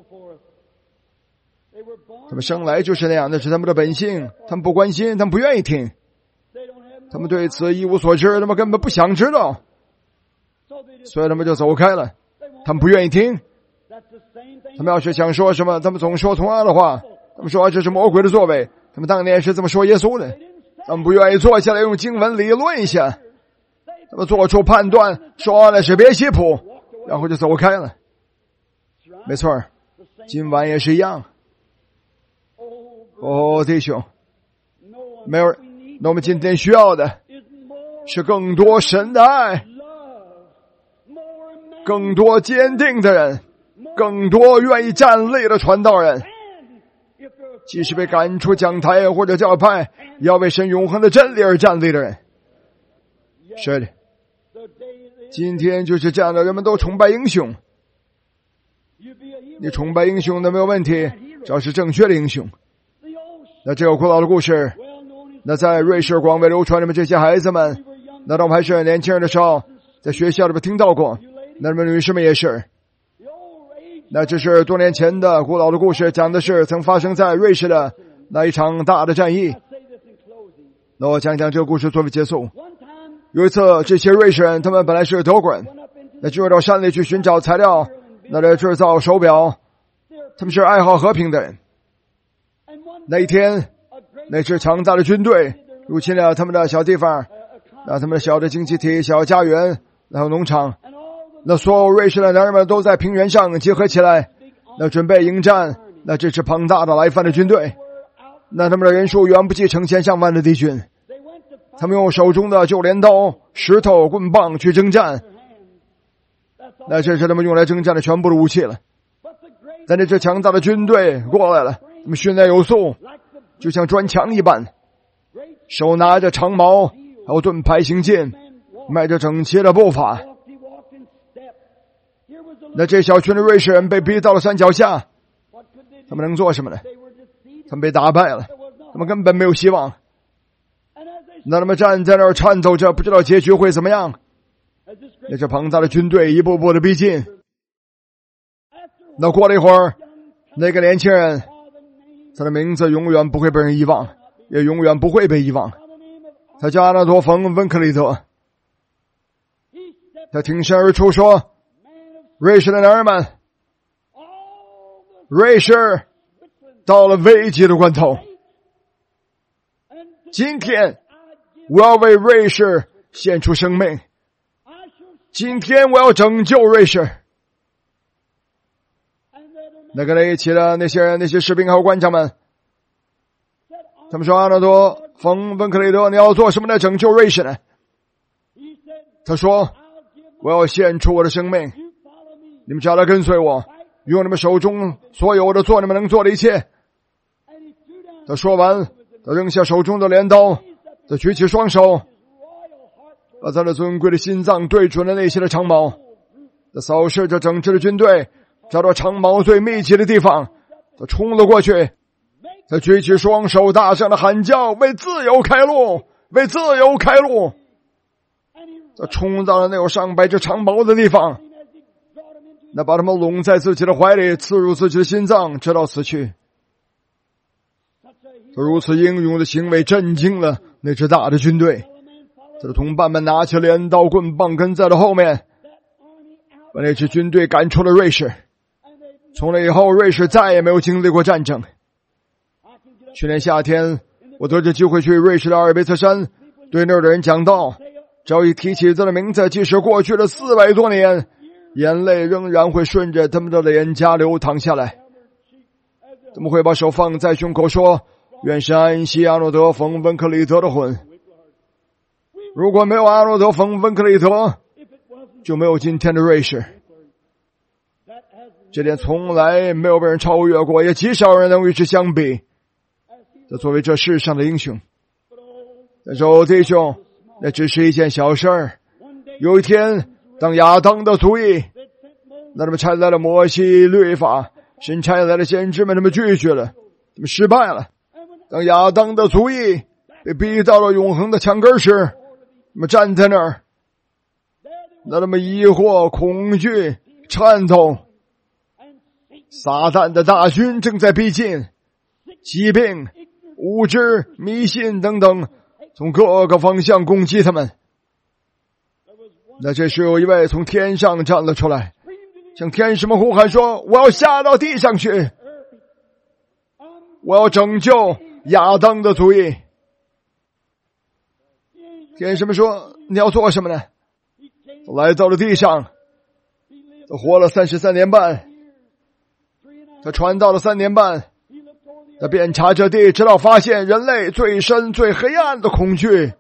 他们生来就是那样，那是他们的本性，他们不关心，他们不愿意听，他们对此一无所知，他们根本不想知道，所以他们就走开了，他们不愿意听。他们要是想说什么，他们总说同样的话，他们说这是魔鬼的作为，他们当年是这么说耶稣的，他们不愿意坐下来用经文理论一下，他们做出判断，说那是别西卜，然后就走开了。没错，今晚也是一样。哦，弟兄，没有，那我们今天需要的是更多神的爱，更多坚定的人，更多愿意站立的传道人，即使被赶出讲台或者教派，要为神永恒的真理而站立的人。是的，今天就是这样的，人们都崇拜英雄，你崇拜英雄的没有问题，只要是正确的英雄。那这个古老的故事，那在瑞士广为流传，你们这些孩子们，那当我们还是年轻人的时候，在学校里边听到过，那你们女士们也是。那这是多年前的古老的故事，讲的是曾发生在瑞士的那一场大的战役。那我讲讲这个故事作为结束。有一次，这些瑞士人他们本来是德国人，那就到山里去寻找材料，那来制造手表，他们是爱好和平的人。那一天，那支强大的军队入侵了他们的小地方，那他们的小的经济体、小家园，然后农场。那所有瑞士的男人们都在平原上结合起来，那准备迎战那这支庞大的来犯的军队。那他们的人数远不及成千上万的敌军，他们用手中的旧镰刀、石头、棍棒去征战，那这是他们用来征战的全部的武器了。但这支强大的军队过来了，他们训练有素，就像砖墙一般，手拿着长矛还有盾牌行进，迈着整齐的步伐。那这小群的瑞士人被逼到了山脚下，他们能做什么呢？他们被打败了，他们根本没有希望。那他们站在那儿颤抖着，不知道结局会怎么样。那这庞大的军队一步步的逼近。那过了一会儿，那个年轻人，他的名字永远不会被人遗忘，也永远不会被遗忘。他叫阿纳多·冯·温克利德。他挺身而出说，瑞士的男人们，瑞士到了危急的关头，今天我要为瑞士献出生命，今天我要拯救瑞士。那跟他一起的那些人，那些士兵还有官长们，他们说，阿纳多·冯·温克利德，你要做什么来拯救瑞士呢？他说，我要献出我的生命，你们只要来跟随我，用你们手中所有的做你们能做的一切。他说完，他扔下手中的镰刀，他举起双手，把他的尊贵的心脏对准了那些的长矛，他扫视着整支的军队，找到长矛最密集的地方，他冲了过去，他举起双手大声的喊叫，为自由开路，为自由开路。他冲到了那有上百只长矛的地方，那把他们拢在自己的怀里，刺入自己的心脏，直到死去。他如此英勇的行为震惊了那支大的军队，他的同伴们拿起镰刀棍棒跟在了后面，把那支军队赶出了瑞士。从那以后，瑞士再也没有经历过战争。 去年夏天，我得着机会去瑞士的阿尔卑斯山，对那儿的人讲道。只要一提起他的名字，即使过去了四百多年，眼泪仍然会顺着他们的脸颊流淌下来。他们会把手放在胸口说：愿是安息阿诺德冯温克利德的魂。如果没有阿诺德冯温克利德，就没有今天的瑞士。这点从来没有被人超越过，也极少人能与之相比。他作为这世上的英雄，但是哦，弟兄，那只是一件小事儿。有一天，当亚当的族裔，那他们拆来了摩西律法，神拆来了先知们，他们拒绝了，他们失败了。当亚当的族裔被逼到了永恒的墙根时，他们站在那儿，那他们疑惑、恐惧、颤抖。撒旦的大军正在逼近，疾病、无知、迷信等等从各个方向攻击他们。那这时有一位从天上站了出来，向天使们呼喊说：我要下到地上去，我要拯救亚当的族裔。天使们说：你要做什么呢？来到了地上，他活了三十三年半，他传道了三年半，他遍察这地，直到发现人类最深最黑暗的恐惧，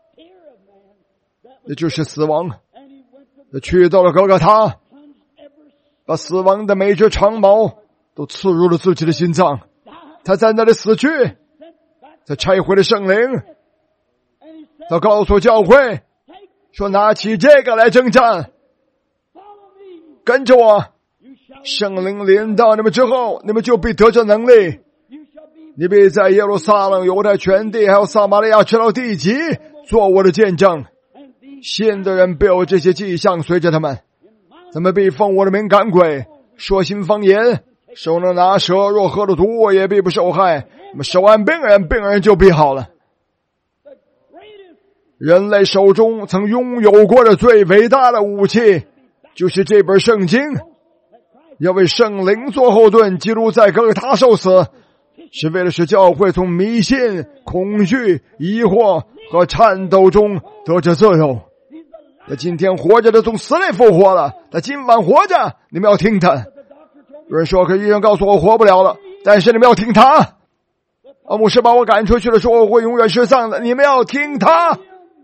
也就是死亡。他去到了哥哥他，把死亡的每只长矛都刺入了自己的心脏，他在那里死去。他拆毁了圣灵，他告诉教会说：拿起这个来征战，跟着我。圣灵临到你们之后，你们就必得着能力，你必在耶路撒冷、犹太全地还有撒玛利亚直到地极做我的见证。信的人必有这些迹象随着他们，他们必奉我的名赶鬼，说新方言，手能拿蛇，若喝了毒我也必不受害。那么手按病人，病人就必好了。人类手中曾拥有过的最伟大的武器就是这本圣经，要为圣灵做后盾，记录在哥哥他受死，是为了使教会从迷信、恐惧、疑惑和颤抖中得着自由。他今天活着的从死里复活了，他今晚活着，你们要听他。有人说，可医生告诉我活不了了，但是你们要听他。啊，牧师把我赶出去了，说我会永远失丧的，你们要听他。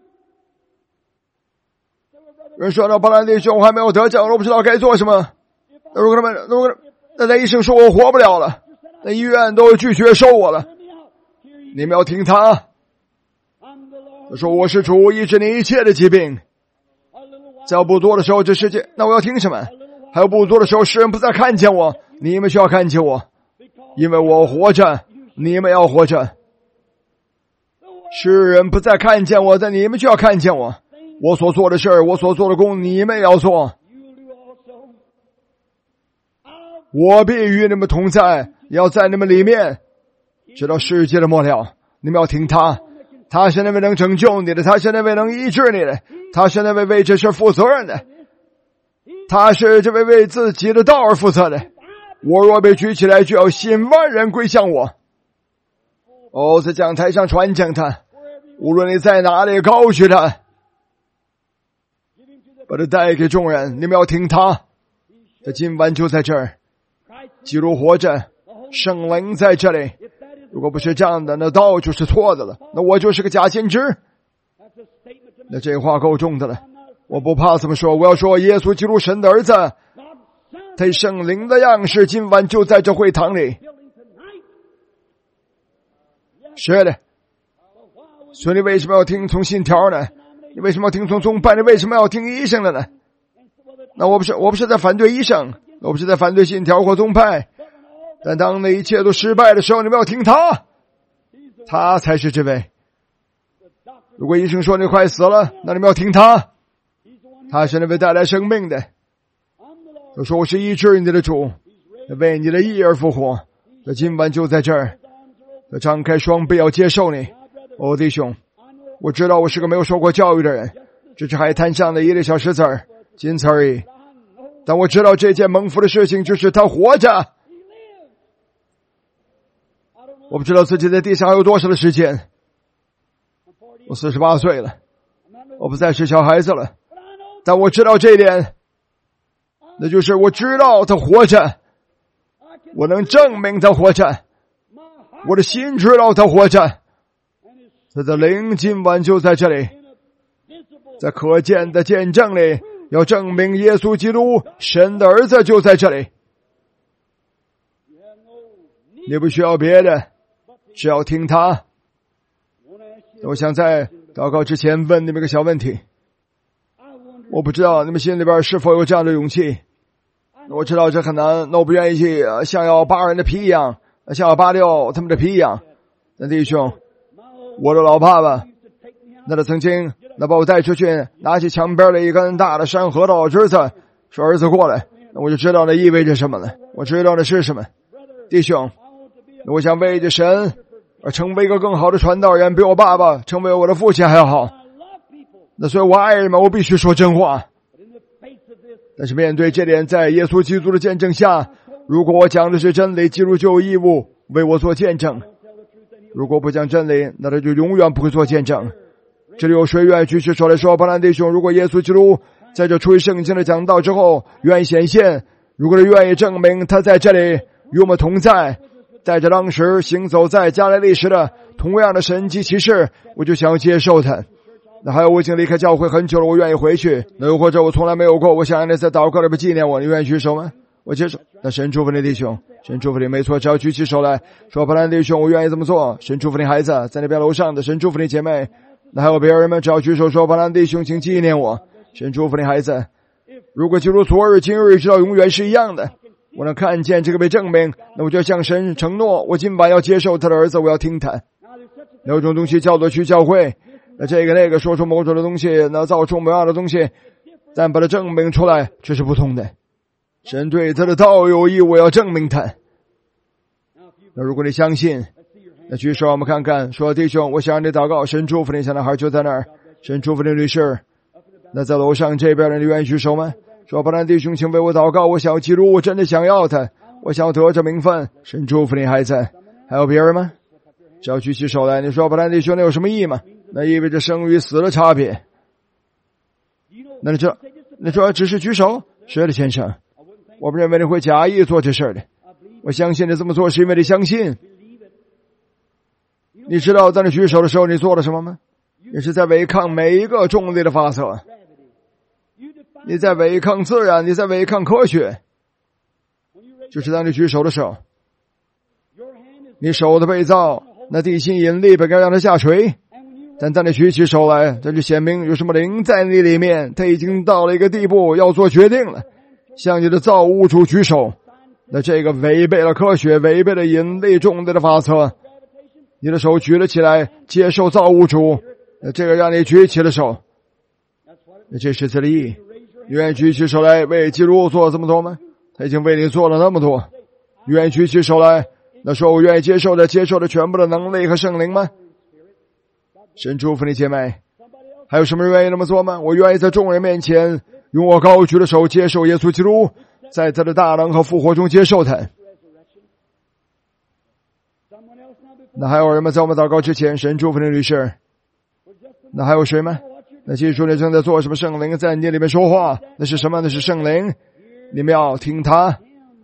有人说，那巴兰弟兄我还没有得救，我不知道该做什么。如果他们如果那那医生说我活不了了，那医院都拒绝收我了，你们要听他。他说我是主，医治你一切的疾病。在不多的时候这世界，那我要听什么？还有不多的时候世人不再看见我，你们需要看见我，因为我活着，你们要活着。世人不再看见我，但你们就要看见我，我所做的事儿，我所做的工，你们也要做。我必与你们同在，要在你们里面，直到世界的末了。你们要听他，他是那位能拯救你的，他是那位能医治你的，他是那位为这事负责任的，他是这位为自己的道而负责的。我若被举起来，就要吸引万人归向我。哦，在讲台上传讲他，无论你在哪里高举他，把它带给众人。你们要听他，他今晚就在这儿。基督活着，圣灵在这里。如果不是这样的，那道就是错的了，那我就是个假先知。那这话够重的了，我不怕这么说，我要说耶稣基督神的儿子，他圣灵的样式今晚就在这会堂里。是的，所以你为什么要听从信条呢？你为什么要听从宗派？你为什么要听医生的呢？那我不是我不是在反对医生，我不是在反对信条或宗派，但当那一切都失败的时候，你们要听他，他才是这位。如果医生说你快死了，那你们要听他，他是那位带来生命的。他说我是医治你的主，为你的义而复活。他今晚就在这儿，他张开双臂要接受你。哦，弟兄，我知道我是个没有受过教育的人，只是海滩上的一粒小石子儿，仅此而已。但我知道这件蒙福的事情就是他活着。 我不知道自己在地上还有多少的时间。我四十八岁了，我不再是小孩子了，但我知道这一点，那就是我知道他活着，我能证明他活着，我的心知道他活着，他的灵今晚就在这里，在可见的见证里，要证明耶稣基督神的儿子就在这里。你不需要别的，只要听他。我想在祷告之前问你们一个小问题，我不知道你们心里边是否有这样的勇气。我知道这很难，那我不愿意去像要扒人的皮一样，像要扒掉他们的皮一样。但弟兄，我的老爸爸，那他曾经那把我带出去，拿起墙边的一根大的山核桃枝子，说儿子过来，那我就知道那意味着什么了，我知道那是什么。弟兄，我想为着神而成为一个更好的传道人，比我爸爸成为我的父亲还要好。那所以我爱人们，我必须说真话。但是面对这点，在耶稣基督的见证下，如果我讲的是真理，基督就有义务为我做见证。如果不讲真理，那他就永远不会做见证。这里有谁愿意举起手来说，巴兰弟兄，如果耶稣基督在这出于圣经的讲道之后愿意显现，如果他愿意证明他在这里与我们同在，带着当时行走在加利利时的同样的神迹奇事，我就想要接受他。那还有我已经离开教会很久了，我愿意回去。那又或者我从来没有过，我想让你在祷告里边纪念我，你愿意举手吗？我接受。那神祝福你弟兄，神祝福你，没错，只要举起手来说，巴兰弟兄，我愿意这么做。神祝福你孩子在那边楼上的，神祝福你姐妹。那还有别人们只要举手说，巴兰弟兄请纪念我。神祝福你孩子。如果基督昨日今日直到永远是一样的，我能看见这个被证明，那我就向神承诺，我今晚要接受他的儿子，我要听他。有一种东西叫做去教会，那这个那个说出某种的东西，那造出某样的东西，但把它证明出来，这是不同的。神对他的道有义务要证明他。那如果你相信，那举手我们看看，说弟兄，我想让你祷告，神祝福你，小男孩就在那儿，神祝福你女士。那在楼上这边的你愿意举手吗？说巴兰弟兄，请为我祷告，我想要记录，我真的想要他，我想要得这名分，神祝福你孩子。还有别人吗？只要举起手来，你说巴兰弟兄，那有什么意义吗？那意味着生与死的差别。那你这你说只是举手？是的先生，我不认为你会假意做这事的，我相信你这么做是因为你相信。你知道在你举手的时候你做了什么吗？你是在违抗每一个重力的法则，你在违抗自然，你在违抗科学。就是当你举手的时候，你手的被造，那地心引力本该让它下垂，但当你举起手来，这就显明有什么灵在你里面，它已经到了一个地步要做决定了，向你的造物主举手。那这个违背了科学，违背了引力重力的法则，你的手举了起来，接受造物主，那这个让你举起了手，那这是他的意义。你愿意举起手来为基督做这么多吗？他已经为你做了那么多。你愿意举起手来，那说我愿意接受的接受的全部的能力和圣灵吗？神祝福你姐妹。还有什么人愿意那么做吗？我愿意在众人面前用我高举的手接受耶稣基督，在他的大能和复活中接受他。那还有人们在我们祷告之前，神祝福你女士。那还有谁吗？那记住你正在做什么，圣灵在你里面说话，那是什么？那是圣灵，你们要听他，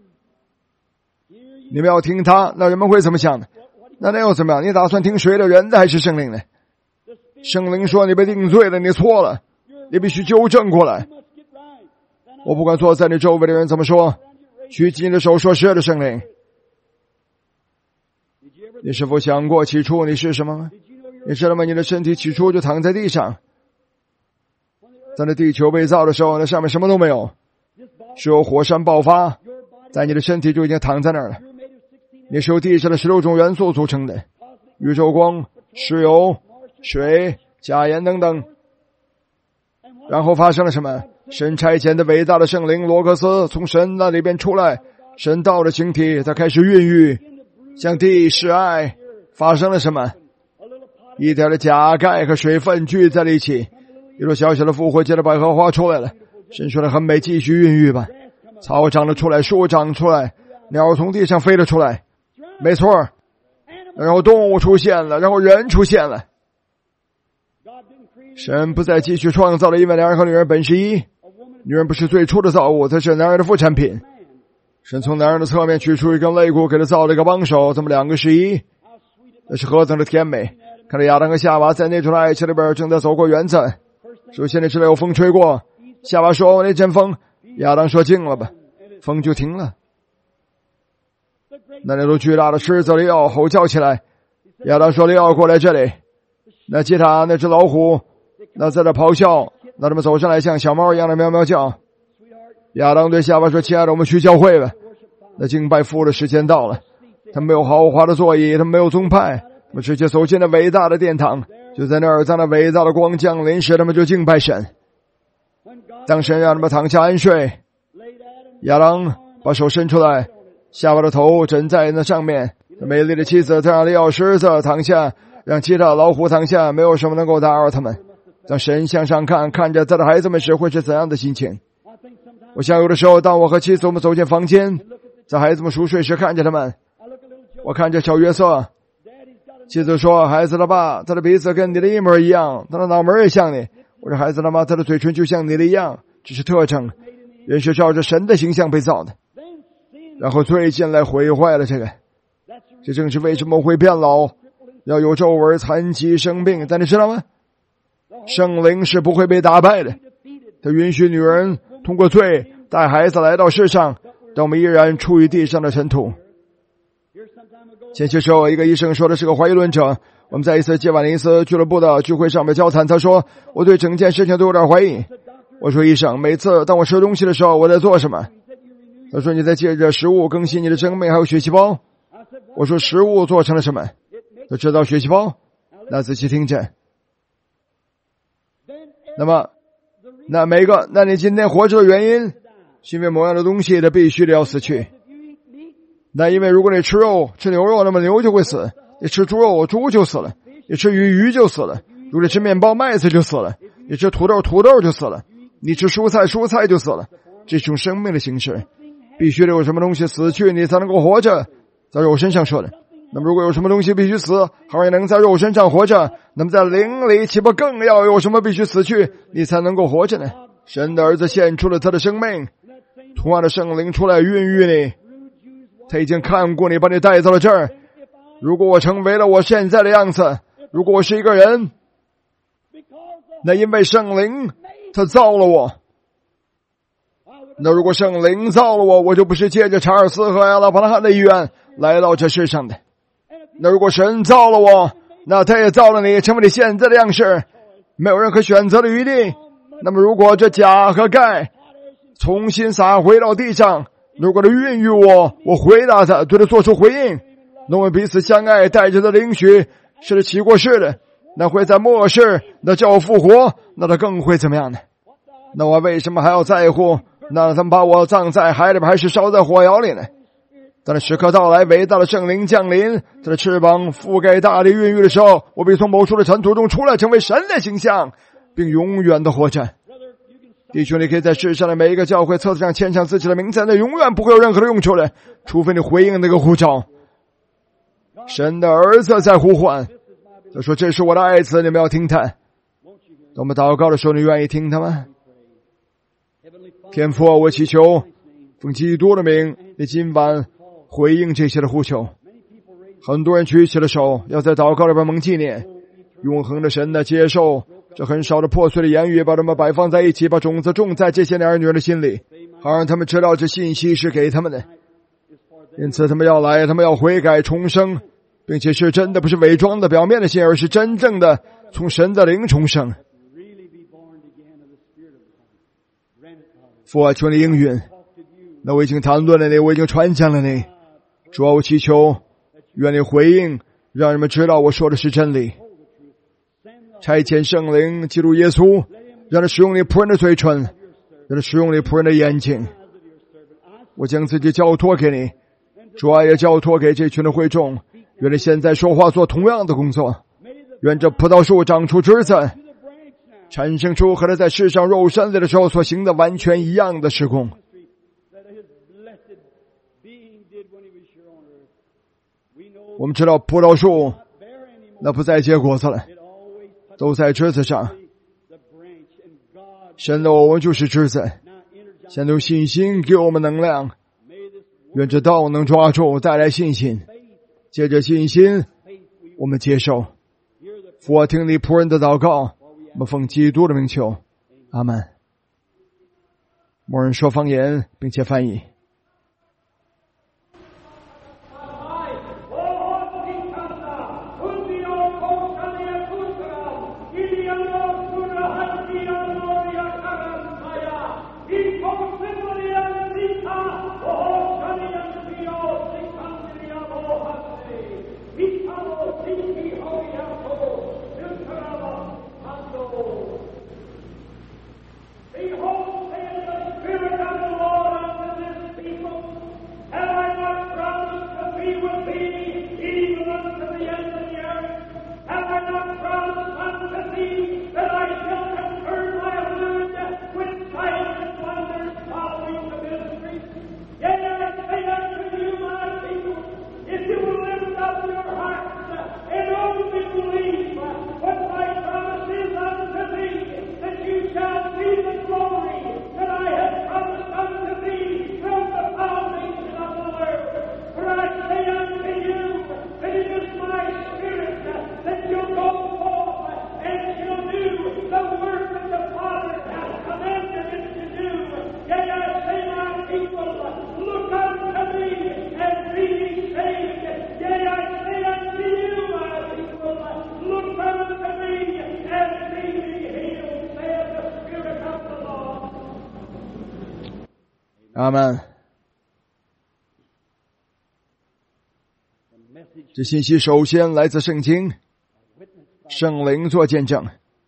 你们要听他。那人们会怎么想呢？那那又怎么样？你打算听谁的，人的还是圣灵呢？圣灵说你被定罪了，你错了，你必须纠正过来。我不管坐在你周围的人怎么说，举起你的手说是的，圣灵。你是否想过起初你是什么吗？你知道吗？你的身体起初就躺在地上，在那地球被造的时候，那上面什么都没有，是由火山爆发，在你的身体就已经躺在那儿了。你是由地上的十六种元素组成的，宇宙光、石油、水、钾盐等等。然后发生了什么？神差遣的伟大的圣灵罗克斯从神那里边出来，神道的形体它开始孕育，向地示爱。发生了什么？一点的钾钙和水分聚在了一起，一朵小小的复活节的百合花出来了。神说的很美，继续孕育吧。草长了出来，树长出来，鸟从地上飞了出来。没错， 然后动物出现了，然后人出现了。神不再继续创造了，因为男人和女人本是一，女人不是最初的造物，她是男人的副产品。神从男人的侧面取出一根肋骨，给他造了一个帮手，他们两个是一，那是何等的甜美！看到亚当和夏娃在那种爱情里边正在走过园子。首先那时有风吹过，夏娃说那阵风，亚当说静了吧，风就停了。那那头巨大的狮子利奥吼叫起来，亚当说利奥过来这里。那吉他那只老虎那在这咆哮，那他们走上来像小猫一样的喵喵叫。亚当对夏娃说，亲爱的，我们去教会吧。那敬拜父的时间到了，他们没有豪华的座椅，他们没有宗派，他们直接走进了伟大的殿堂。就在那儿，当那伟大的光降临时，他们就敬拜神。当神让他们躺下安睡，亚当把手伸出来，夏娃的头枕在那上面。美丽的妻子再让利奥狮子躺下，让其他老虎躺下，没有什么能够打扰他们。当神向上看，看着他的孩子们时，会是怎样的心情？我想有的时候，当我和妻子我们走进房间，在孩子们熟睡时看着他们，我看着小约瑟。妻子说，孩子的爸，他的鼻子跟你的一模一样，他的脑门也像你。我说，孩子的妈，他的嘴唇就像你的一样，这是特征。人是照着神的形象被造的。然后罪进来毁坏了这个，这正是为什么会变老，要有皱纹、残疾、生病。但你知道吗？圣灵是不会被打败的，他允许女人通过罪带孩子来到世上，但我们依然处于地上的尘土。前些时候，一个医生说的是个怀疑论者。我们在一次杰瓦尼斯俱乐部的聚会上面交谈，他说，我对整件事情都有点怀疑。我说，医生，每次当我吃东西的时候，我在做什么？他说，你在借着食物更新你的生命，还有血细胞。我说，食物做成了什么？他知道血细胞。那仔细听着。那么那每个那你今天活着的原因是因为某样的东西它必须得要死去。那因为如果你吃肉吃牛肉，那么牛就会死；你吃猪肉猪就死了；你吃鱼鱼就死了；如果你吃面包麦子就死了；你吃土豆土豆就死了；你吃蔬菜蔬菜就死了。这种生命的形式必须得有什么东西死去你才能够活着，在肉身上说的。那么如果有什么东西必须死，好让你能在肉身上活着，那么在灵里岂不更要有什么必须死去你才能够活着呢？神的儿子献出了他的生命，同样的圣灵出来孕育你，他已经看过你，把你带到了这儿。如果我成为了我现在的样子，如果我是一个人，那因为圣灵他造了我。那如果圣灵造了我，我就不是借着查尔斯和亚拉巴拉罕的意愿来到这世上的。那如果神造了我，那他也造了你，成为你现在的样式，没有任何选择的余地。那么如果这钾和钙重新撒回到地上，如果他孕育我，我回答他，对他做出回应，那我们彼此相爱，带着他的灵许是他起过世的，那会在末世那叫我复活，那他更会怎么样呢？那我为什么还要在乎那他们把我葬在海里边还是烧在火窑里呢？当那时刻到来，伟大的圣灵降临，他的翅膀覆盖大地孕育的时候，我必从某处的尘土中出来，成为神的形象，并永远的活着。弟兄，你可以在世上的每一个教会册子上签上自己的名字，那永远不会有任何的用处的，除非你回应那个呼召。神的儿子在呼唤，他说，这是我的爱子，你们要听他。当我们祷告的时候，你愿意听他吗？天父，我祈求奉基督的名，你今晚回应这些的呼求。很多人举起了手，要在祷告里边蒙纪念永恒的神的接受这很少的破碎的言语，把它们摆放在一起，把种子种在这些男人女人的心里，好让他们知道这信息是给他们的。因此他们要来，他们要悔改重生，并且是真的，不是伪装的表面的信，而是真正的从神的灵重生。父啊，求你应允。那我已经谈论了你，我已经传讲了你。主啊，我祈求愿你回应，让人们知道我说的是真理。差遣圣灵记录耶稣，让他使用你仆人的嘴唇，让他使用你仆人的眼睛。我将自己交托给你，主啊，也交托给这群的会众。愿你现在说话做同样的工作，愿这葡萄树长出枝子，产生出和他在世上肉身里的时候所行的完全一样的事工。 我们知道葡萄树那不再结果子了，都在枝子上。神的我们就是枝子，现在用信心给我们能量，愿这道能抓住，带来信心。借着信心，我们接受。父啊，听你仆人的祷告，我们奉基督的名求，阿们。某人说方言，并且翻译。阿们。这信息首先来自圣经，圣灵做见证。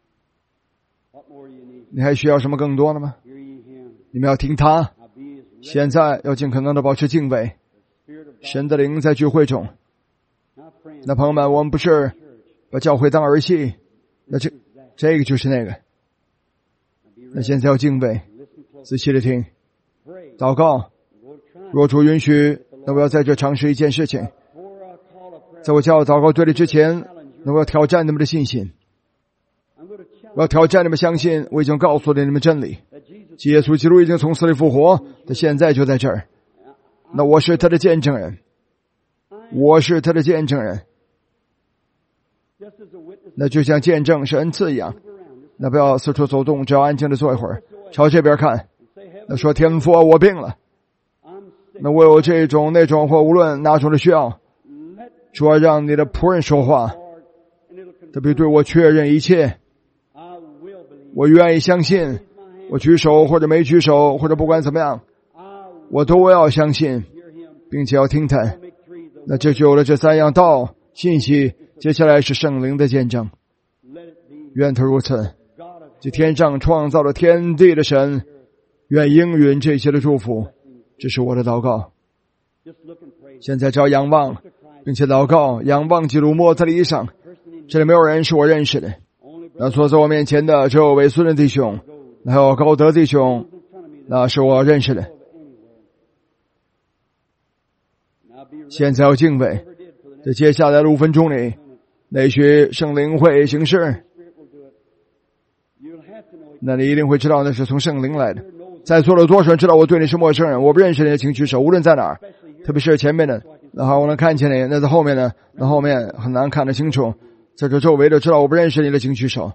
你还需要什么更多的吗？你们要听他。现在要尽可能的保持敬畏。神的灵在聚会中。那朋友们，我们不是把教会当儿戏，那这这个就是那个。那现在要敬畏，仔细的听。祷告，若主允许，那我要在这尝试一件事情。在我叫祷告队里之前，那我要挑战你们的信心。我要挑战你们相信我已经告诉了你们真理，耶稣基督已经从死里复活，他现在就在这儿。那我是他的见证人，我是他的见证人。那就像见证是恩赐一样，那不要四处走动，只要安静的坐一会儿，朝这边看。那说天父，我病了，那我有这种那种或无论哪种的需要，主要让你的仆人说话，特别对我确认一切。我愿意相信，我举手或者没举手，或者不管怎么样，我都要相信，并且要听他。那这就有了这三样道信息，接下来是圣灵的见证。愿他如此。这天上创造了天地的神，愿应允这些的祝福。这是我的祷告。现在只要仰望，并且祷告，仰望基督摸他的衣裳。这里没有人是我认识的。那坐在我面前的只有伟孙的弟兄，还有高德弟兄，那是我认识的。现在要敬畏，在接下来的五分钟里，那许圣灵会行事。那你一定会知道那是从圣灵来的。在座的多数人知道我对你是陌生人，我不认识你，请举手，无论在哪儿，特别是前面的，然后我能看见你，那在后面呢，那后面很难看得清楚，在这周围的知道我不认识你的，请举手。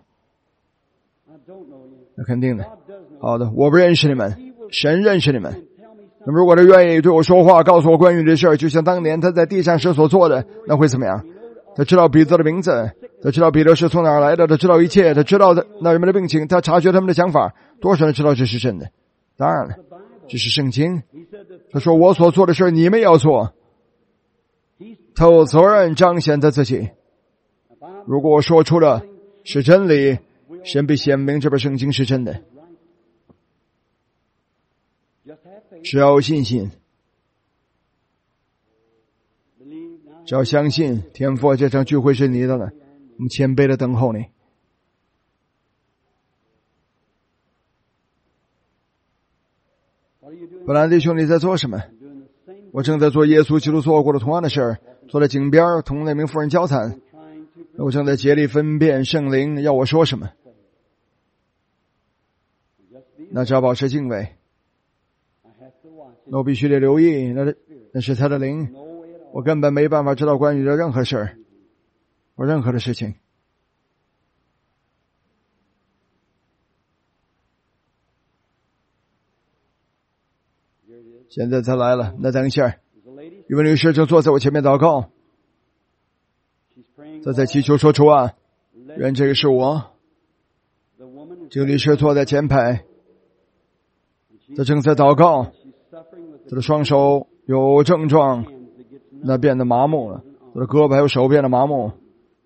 那肯定的。好的，我不认识你们，神认识你们。那么如果他愿意对我说话，告诉我关于这事儿，就像当年他在地上时所做的，那会怎么样？他知道彼得的名字，他知道彼得是从哪儿来的，他知道一切，他知道那人们的病情，他察觉他们的想法。多少人知道这是真的？当然了，这是圣经。他说我所做的事你们要做，他有责任彰显他自己。如果我说出了是真理，神必显明这本圣经是真的。只要有信心，只要相信天父，这场聚会是你的了，我们谦卑的等候你。本来弟兄，你在做什么？我正在做耶稣基督做过的同样的事儿， 坐在井边同那名妇人交谈，我正在竭力分辨圣灵要我说什么。那只要保持敬畏，那我必须得留意，那那是他的灵，我根本没办法知道关于的任何事儿或任何的事情。现在他来了，那等一下，一位女士就坐在我前面祷告，她在祈求说出啊，愿这个是我。这个女士坐在前排，她正在祷告，她的双手有症状，那变得麻木了，她的胳膊还有手变得麻木，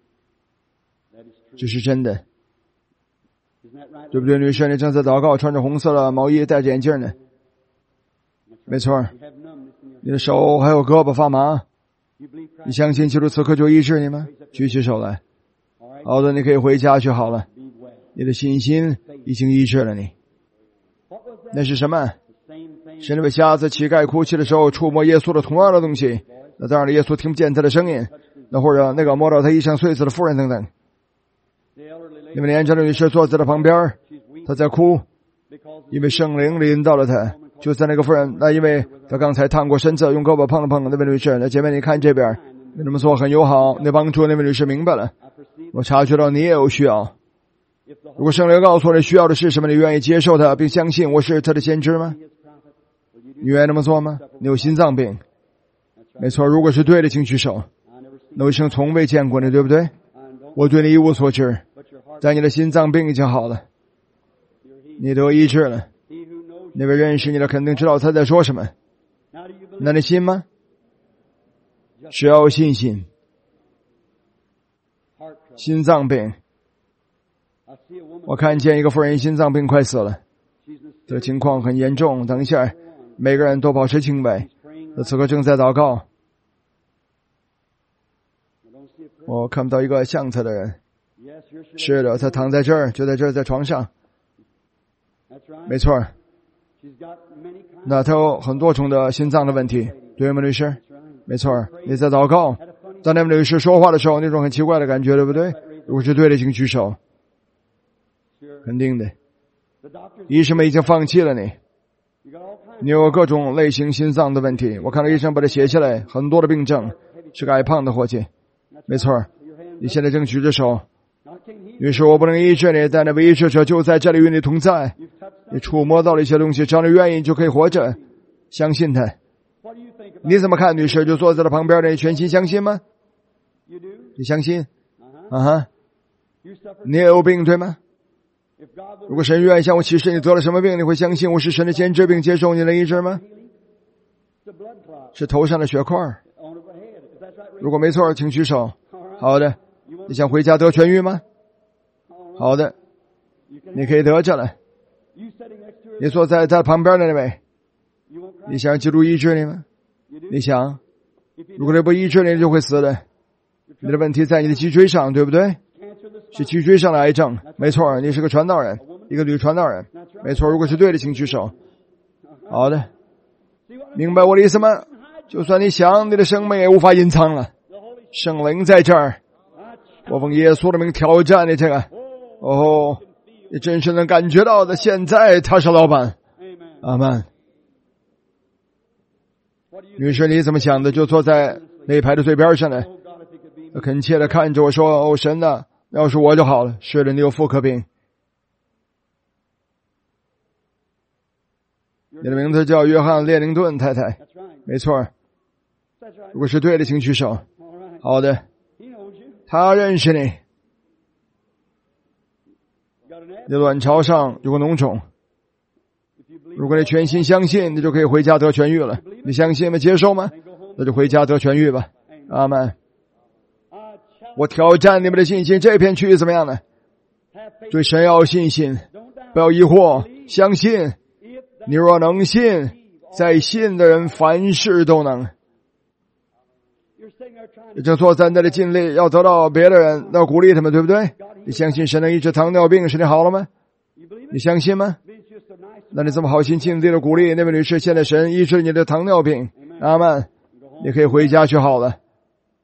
这是真的，对不对？女士，你正在祷告，穿着红色的毛衣，戴着眼镜呢。没错，你的手还有胳膊发麻，你相信基督此刻就医治你吗？举起手来。好的，你可以回家去好了，你的信心已经医治了你。那是什么？是那位瞎子乞丐哭泣的时候触摸耶稣的同样的东西，那当然耶稣听不见他的声音，那或者那个摸到他衣裳碎子的妇人等等。那位年长的女士坐在他旁边，她在哭，因为圣灵临到了她。就在那个妇人，那因为她刚才探过身子，用胳膊碰了碰那位女士。那姐妹，你看这边，你这么做很友好，你帮助那位女士明白了。我察觉到你也有需要。如果圣灵告诉我你需要的是什么，你愿意接受它，并相信我是他的先知吗？你愿意那么做吗？你有心脏病，没错，如果是对的，请举手。那我一生从未见过你，对不对？我对你一无所知，但你的心脏病已经好了，你得医治了。那位认识你的肯定知道他在说什么。那你信吗？只要有信心。心脏病，我看见一个妇人心脏病快死了，这个情况很严重。等一下，每个人都保持敬畏。他此刻正在祷告。我看不到一个像他的人。是的，他躺在这儿，就在这儿，在床上。没错。那他有很多种的心脏的问题，对吗，女士？没错，你在祷告，当那位女士说话的时候，那种很奇怪的感觉，对不对？如果是对的，请举手。肯定的，医生们已经放弃了你，你有各种类型心脏的问题。我看到医生把它写下来，很多的病症，是个矮胖的伙计。没错，你现在正举着手。女士，我不能医治你，但那位医治者就在这里与你同在。你触摸到了一些东西，只要你愿意就可以活着，相信他。你怎么看，女士？就坐在他旁边的，你全心相信吗？你相信？啊哈，你也有病对吗？如果神愿意向我启示你得了什么病，你会相信我是神的先知并接受你的医治吗？是头上的血块。如果没错，请举手。好的，你想回家得痊愈吗？好的，你可以得着了。你坐在他旁边的那位，你想基督医治你吗？你想，如果你不医治你，就会死的。你的问题在你的脊椎上，对不对？是脊椎上的癌症。没错，你是个传道人，一个女传道人。没错，如果是对的，请举手。好的，明白我的意思吗？就算你想，你的生命也无法隐藏了。圣灵在这儿，我奉耶稣的名挑战你这个。哦，你真是能感觉到的。现在他是老板。阿们。女士，你怎么想的？就坐在那一排的最边上呢，恳切的看着我说：“哦，神啊，要是我就好了。”是的，你有妇科病。你的名字叫约翰·列宁顿太太。没错。如果是对的，请举手。好的，他认识你。你卵巢上有个脓肿，如果你全心相信，你就可以回家得痊愈了。你相信吗？接受吗？那就回家得痊愈吧。阿们。我挑战你们的信心，这片区域怎么样呢？对神要有信心，不要疑惑，相信。你若能信，在信的人凡事都能。你正坐在那里尽力要得到别的人，要鼓励他们，对不对？你相信神能医治糖尿病，使你好了吗？你相信吗？那你这么好心尽力的鼓励那位女士，现在神医治你的糖尿病。阿们。你可以回家去好了。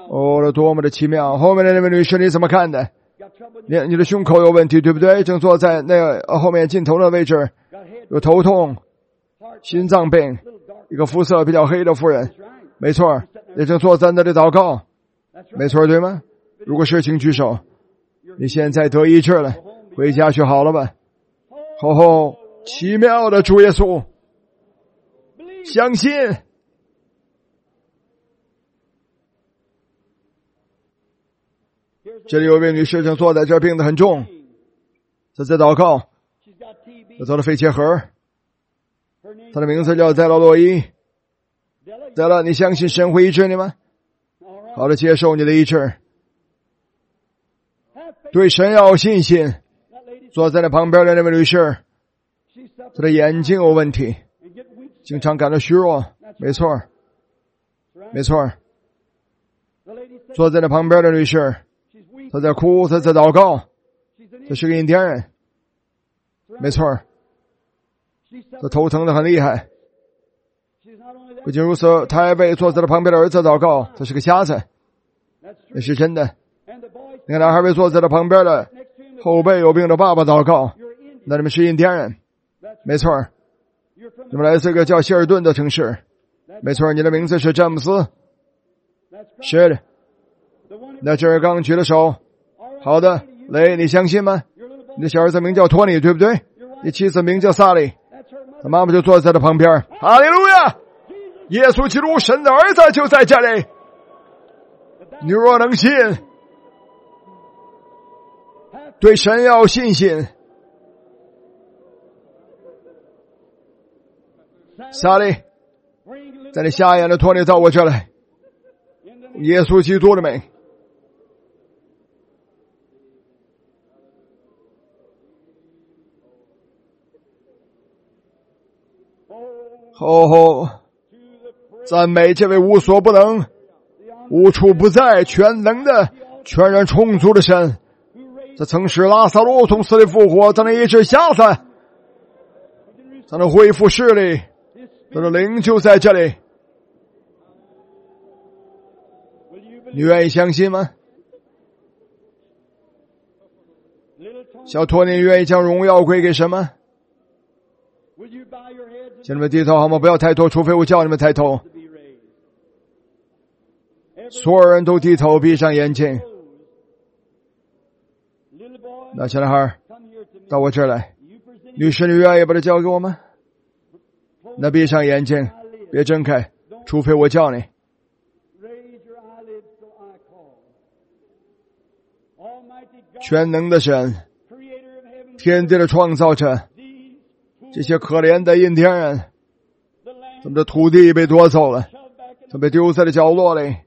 哦，那多么的奇妙！后面的那位女士你怎么看的？你你的胸口有问题，对不对？正坐在那个后面尽头的位置，有头痛、心脏病，一个肤色比较黑的妇人，没错，也正坐在那里祷告，没错，对吗？如果是，请举手。你现在得医治了，回家去好了吧？吼吼，奇妙的主耶稣，相信。这里有一位女士正坐在这儿，病得很重，她在祷告，她得了肺结核，她的名字叫戴拉洛伊。戴拉，你相信神会医治你吗？好的，接受你的医治。对神要有信心。坐在那旁边的那位女士，她的眼睛有问题，经常感到虚弱，没错，没错。坐在那旁边的女士，她在哭，她在祷告，她是个印第安人，没错，她头疼得很厉害。不仅如此，她还为坐在她旁边的儿子祷告，他是个瞎子，那是真的。那个男孩为坐在她旁边的后背有病的爸爸祷告，那你们是印第安人，没错，你们来自一个叫希尔顿的城市，没错，你的名字是詹姆斯，是的。那这儿刚举了手，好的，雷，你相信吗？你的小儿子名叫托尼，对不对？你妻子名叫萨利，他妈妈就坐在他旁边。哈利路亚！耶稣基督，神的儿子就在这里。你若能信，对神要有信心。萨利，在你瞎眼的托尼到我这来，耶稣基督的名。吼吼！赞美这位无所不能、无处不在、全能的、全然充足的神。他曾使拉撒路从死里复活，他能医治瞎子，他能恢复视力，他的灵就在这里。你愿意相信吗？小托尼愿意将荣耀归给什么？请你们低头好吗？不要抬头，除非我叫你们抬头。所有人都低头，闭上眼睛。那小男孩到我这儿来，女士，你愿意把它交给我吗？那闭上眼睛，别睁开，除非我叫你。全能的神，天地的创造者，这些可怜的印第安人，他们的土地被夺走了，他们被丢在了角落里，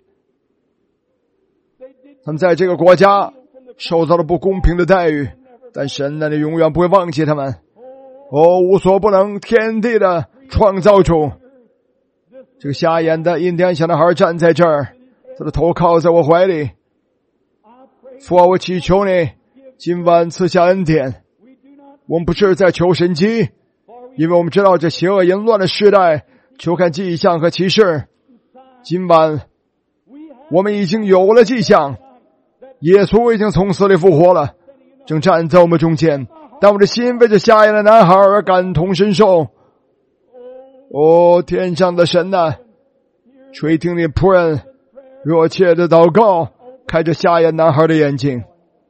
他们在这个国家受到了不公平的待遇，但神呢，你永远不会忘记他们。哦，无所不能，天地的创造主，这个瞎眼的印第安小男孩站在这儿，他的头靠在我怀里。父啊，我祈求你今晚赐下恩典。我们不是在求神迹，因为我们知道这邪恶淫乱的时代求看迹象和奇事。今晚我们已经有了迹象，耶稣已经从死里复活了，正站在我们中间，但我的心为这瞎眼的男孩而感同身受。哦，天上的神啊，垂听你仆人热切的祷告，开着瞎眼男孩的眼睛。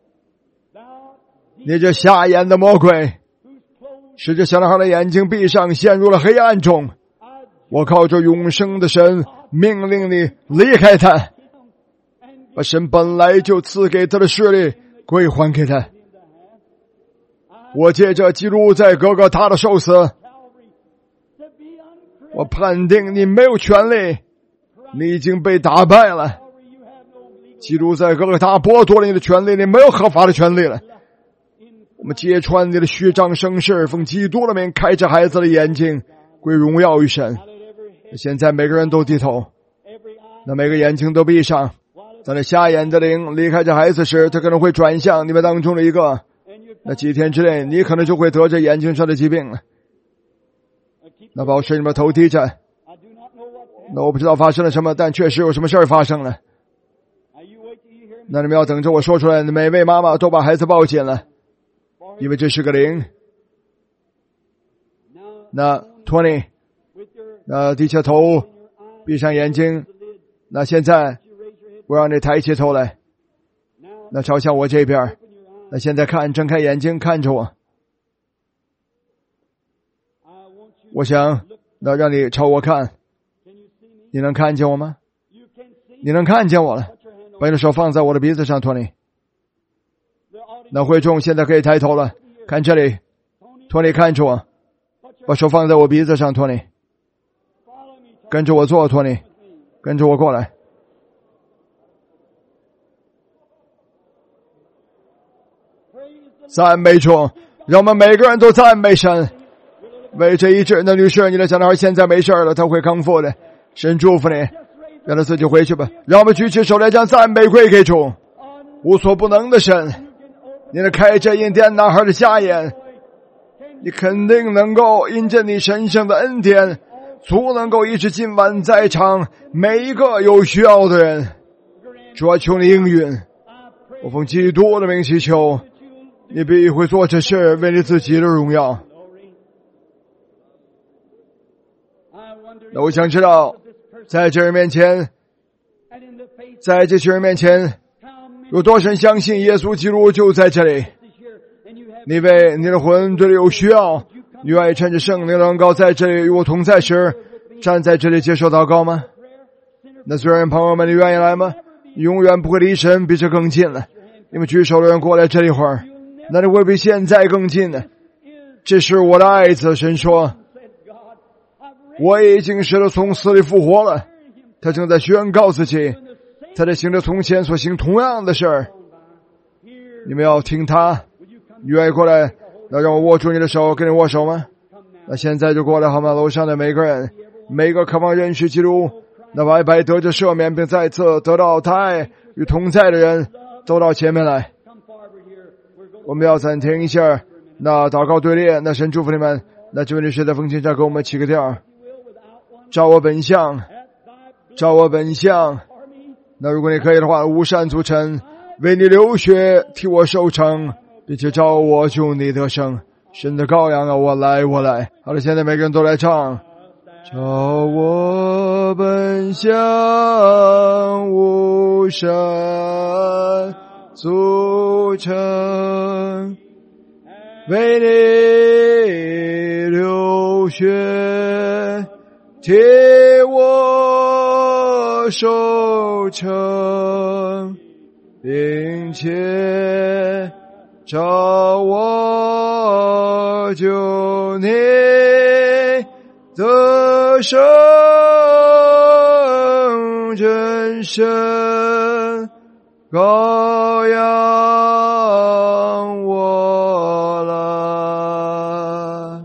你这瞎眼的魔鬼，使这小男孩的眼睛闭上，陷入了黑暗中。我靠着永生的神命令你离开他，把神本来就赐给他的视力归还给他。我借着基督在哥哥他的受死，我判定你没有权利，你已经被打败了。基督在哥哥他剥夺了你的权利，你没有合法的权利了。我们揭穿你的虚张声势，奉基督的名开着孩子的眼睛，归荣耀于神。现在每个人都低头，那每个眼睛都闭上。当那瞎眼的灵离开这孩子时，他可能会转向你们当中的一个，那几天之内你可能就会得着眼睛上的疾病了。那保持你们头低着。那我不知道发生了什么，但确实有什么事儿发生了。 那你们要等着我说出来，每位妈妈都把孩子抱紧了，因为这是个灵。那托尼，那低下头，闭上眼睛。那现在我让你抬起头来，那朝向我这边。那现在看，睁开眼睛看着我。我想那让你朝我看，你能看见我吗？你能看见我了？把你的手放在我的鼻子上，托尼。那会众现在可以抬头了，看这里，托尼看着我，把手放在我鼻子上，托尼。跟着我做，托尼，跟着我过来。赞美主，让我们每个人都赞美神。为这一致的女士，你的小男孩现在没事了，他会康复的。神祝福你，让他自己回去吧。让我们举起手来，将赞美归给主。无所不能的神，你能开这印第安男孩的瞎眼，你肯定能够因着你神圣的恩典，足能够医治今晚在场每一个有需要的人。主啊，求你应允，我奉基督的名祈求，你必会做这事，为你自己的荣耀。那我想知道，在这人面前，在这群人面前，有多少人相信耶稣基督就在这里？你为你的魂对你有需要，你愿意趁着圣灵能够在这里与我同在时，站在这里接受祷告吗？那虽然朋友们，你愿意来吗？你永远不会离神比这更近了。你们举手的人过来这里会儿，那你会比现在更近的。这是我的爱子，神说，我已经使他从死里复活了。他正在宣告自己，他在行着从前所行同样的事儿。你们要听他，你愿意过来，那让我握住你的手，跟你握手吗？那现在就过来好吗？楼上的每个人，每个渴望认识基督，那白白得着赦免并再次得到他爱与同在的人，都到前面来。我们要暂停一下，那祷告队列，那神祝福你们。那这位女士在风琴上给我们起个调，照我本相，照我本相。那如果你可以的话，无善足陈，为你流血，替我受成，并且照我救你得生。神的羔羊啊，我来，我来。好了，现在每个人都来唱。照我本相，无善足陈，为你流血，替我受成，并且照我救你得生，真神羔羊我来，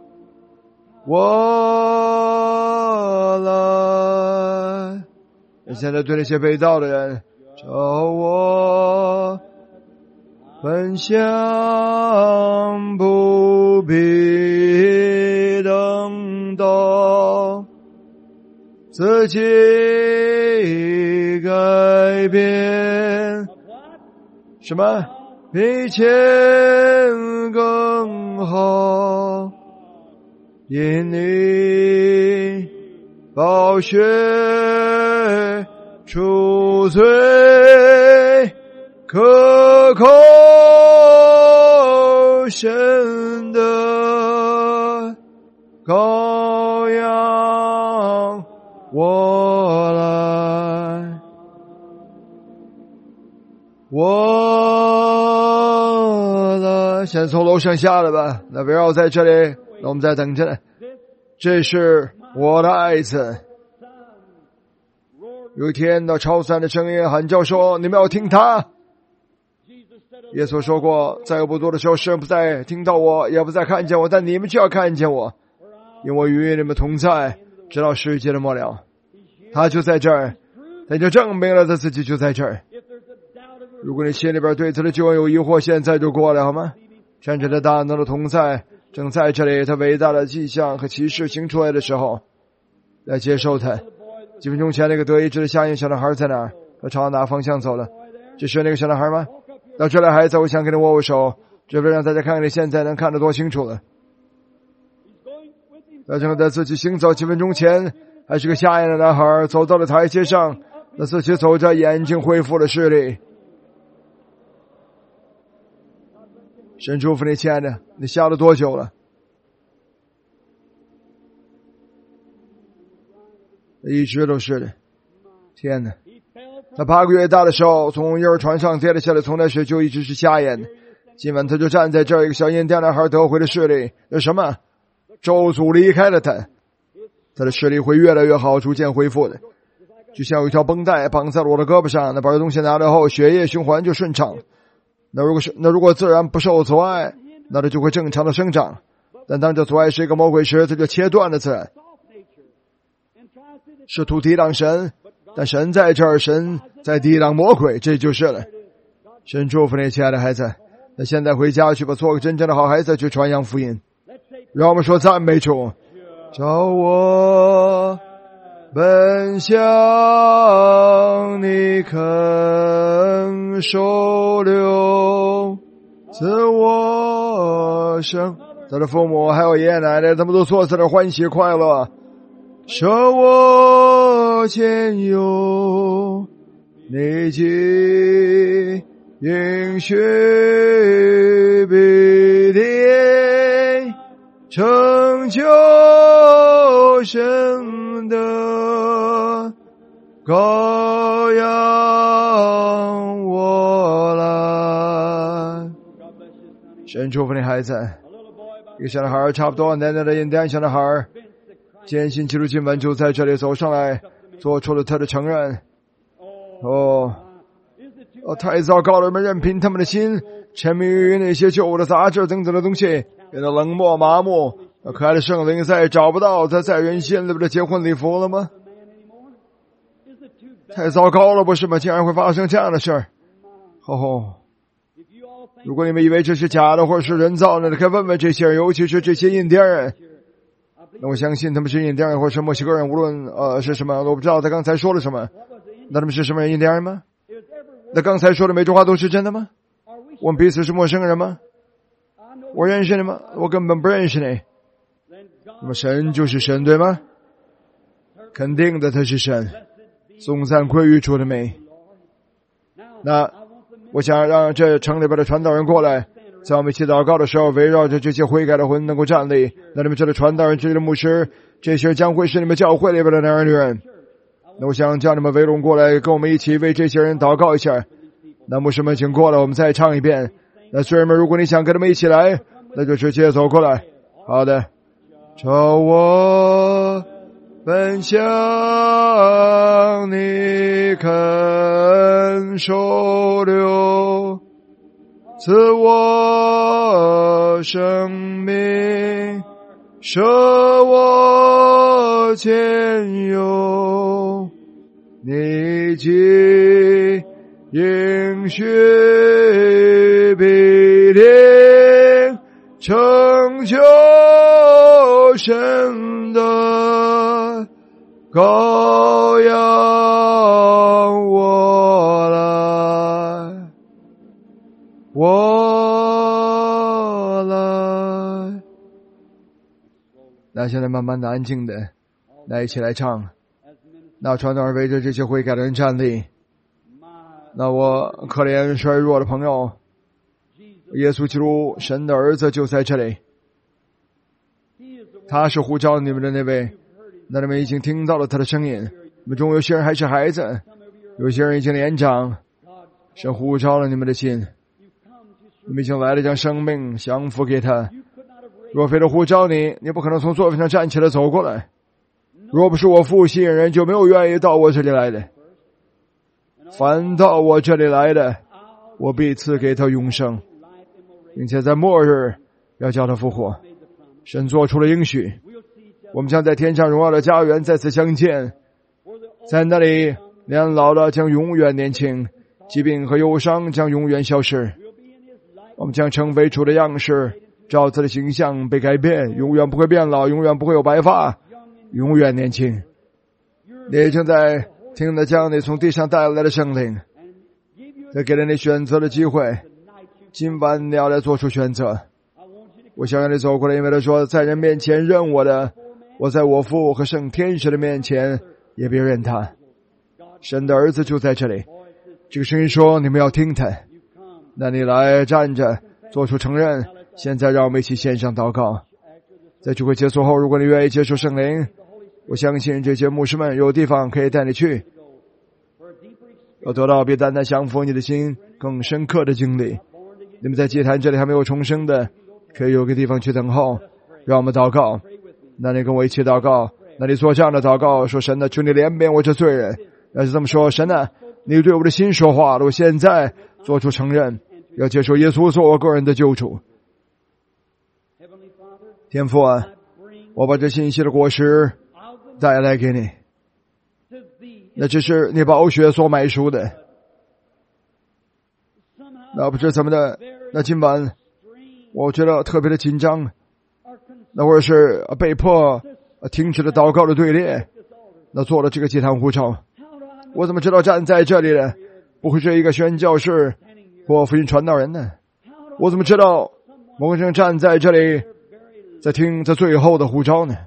我来。现在对那些被盗的人，照我本相，不必等到自己改变，什么比前更好，因你宝血除罪，可口神的羔羊我来，我来。先从楼上下来吧，那不要在这里，那我们再等着。这是我的爱子。有一天，那超三的声音喊叫说，你们要听他。耶稣说过，在有不多的时候，世人不再听到我，也不再看见我，但你们就要看见我，因为我与你们同在，直到世界的末了。他就在这儿，他就证明了他自己就在这儿。如果你心里边对他的救恩有疑惑，现在就过来好吗？神着的大能的同在正在这里，他伟大的迹象和启示行出来的时候，来接受他。几分钟前那个得医治的瞎眼小男孩在哪儿？他朝哪方向走了？ 这是那个小男孩吗？到这来，孩子，我想跟你握握手，这为让大家看看你现在能看得多清楚了。那正在自己行走几分钟前，还是个瞎眼的男孩，走到了台阶上，那自己走着，眼睛恢复了视力。神祝福你，亲爱的，你瞎了多久了？一直都是的。天哪！他八个月大的时候从婴儿船上跌了下来，从那时就一直是瞎眼的。今晚他就站在这儿，一个小印第安男孩得回了视力。那什么？咒诅离开了他，他的视力会越来越好，逐渐恢复的。就像有一条绷带绑在了我的胳膊上，那把这东西拿了后，血液循环就顺畅。那如果是那如果自然不受阻碍，那它就会正常的生长。但当这阻碍是一个魔鬼时，它就切断了自然，试图抵挡神。但神在这儿，神在抵挡魔鬼，这就是了。神祝福你，亲爱的孩子。那现在回家去吧，做个真正的好孩子，去传扬福音。让我们说赞美主。叫我奔向你，肯收留自我生。他的父母还有爷爷奶奶，他们都坐在那欢喜快乐。舍我前有你既应许必定成就神的羔羊我来。神祝福你，孩子。一个小男孩，差不多奶奶的印第安小男孩，坚信基督经文就在这里走上来，做出了他的承认。哦，哦，太糟糕了！人们任凭他们的心沉迷于那些旧的杂志等等的东西，变得冷漠麻木。那可爱的圣灵再也找不到他在人心里边的结婚礼服了吗？太糟糕了，不是吗？竟然会发生这样的事儿！吼吼！如果你们以为这是假的或者是人造的，你可以问问这些人，尤其是这些印第安人。那我相信他们是印第安人或者是墨西哥人，无论呃是什么，我不知道他刚才说了什么。那他们是什么人？印第安人吗？那刚才说的每句话都是真的吗？我们彼此是陌生人吗？我认识你吗？我根本不认识你。那么神就是神，对吗？肯定的，他是神。颂赞归于主的名。那我想让这城里边的传道人过来，在我们一起祷告的时候，围绕着这些悔改的魂能够站立。那你们这里传道人、这里的牧师，这些将会是你们教会里边的男人女人。那我想叫你们围拢过来，跟我们一起为这些人祷告一下。那牧师们请过来，我们再唱一遍。那虽然们，如果你想跟他们一起来，那就直接走过来。好的。朝我奔向你，肯收留赐我生命，舍我前有你既应许必定成就神的羔羊我来，我来。那现在慢慢的安静的来一起来唱。那传道人围着这些悔改的人站立。那我可怜衰弱的朋友，耶稣基督神的儿子就在这里，他是呼召你们的那位。那你们已经听到了他的声音。你们中有些人还是孩子，有些人已经年长，神呼召了你们的心，你们已经来了，将生命降服给他。若非了呼召你，你不可能从座位上站起来走过来。若不是我父吸引人，就没有愿意到我这里来的。凡到我这里来的，我必赐给他永生，并且在末日要叫他复活。神做出了应许，我们将在天上荣耀的家园再次相见，在那里年老的将永远年轻，疾病和忧伤将永远消失。我们将成为主的样式，照他的形象被改变，永远不会变老，永远不会有白发，永远年轻。你正在听的将你从地上带来的圣灵， 再给了你选择的机会，今晚你要来做出选择。我想让你走过来，因为他说，在人面前认我的，我在我父和圣天使的面前也别认他。神的儿子就在这里。这个声音说，你们要听他。那你来站着做出承认。现在让我们一起献上祷告。在聚会结束后，如果你愿意接受圣灵，我相信这些牧师们有地方可以带你去，要得到比单单降服你的心更深刻的经历。你们在祭坛这里还没有重生的，可以有个地方去等候。让我们祷告。那你跟我一起祷告。那你做这样的祷告，说，神啊，求你怜悯我这罪人。那是这么说，神啊，你对我的心说话了，我现在做出承认，要接受耶稣做我个人的救主。天父啊，我把这信息的果实带来给你，那只是你宝血所买赎的。那不知怎么的，那今晚我觉得特别的紧张，那或者是被迫停止了祷告的队列，那做了这个祭坛呼召。我怎么知道站在这里的不会是一个宣教士或福音传道人呢？我怎么知道某个人站在这里在听这最后的呼召呢？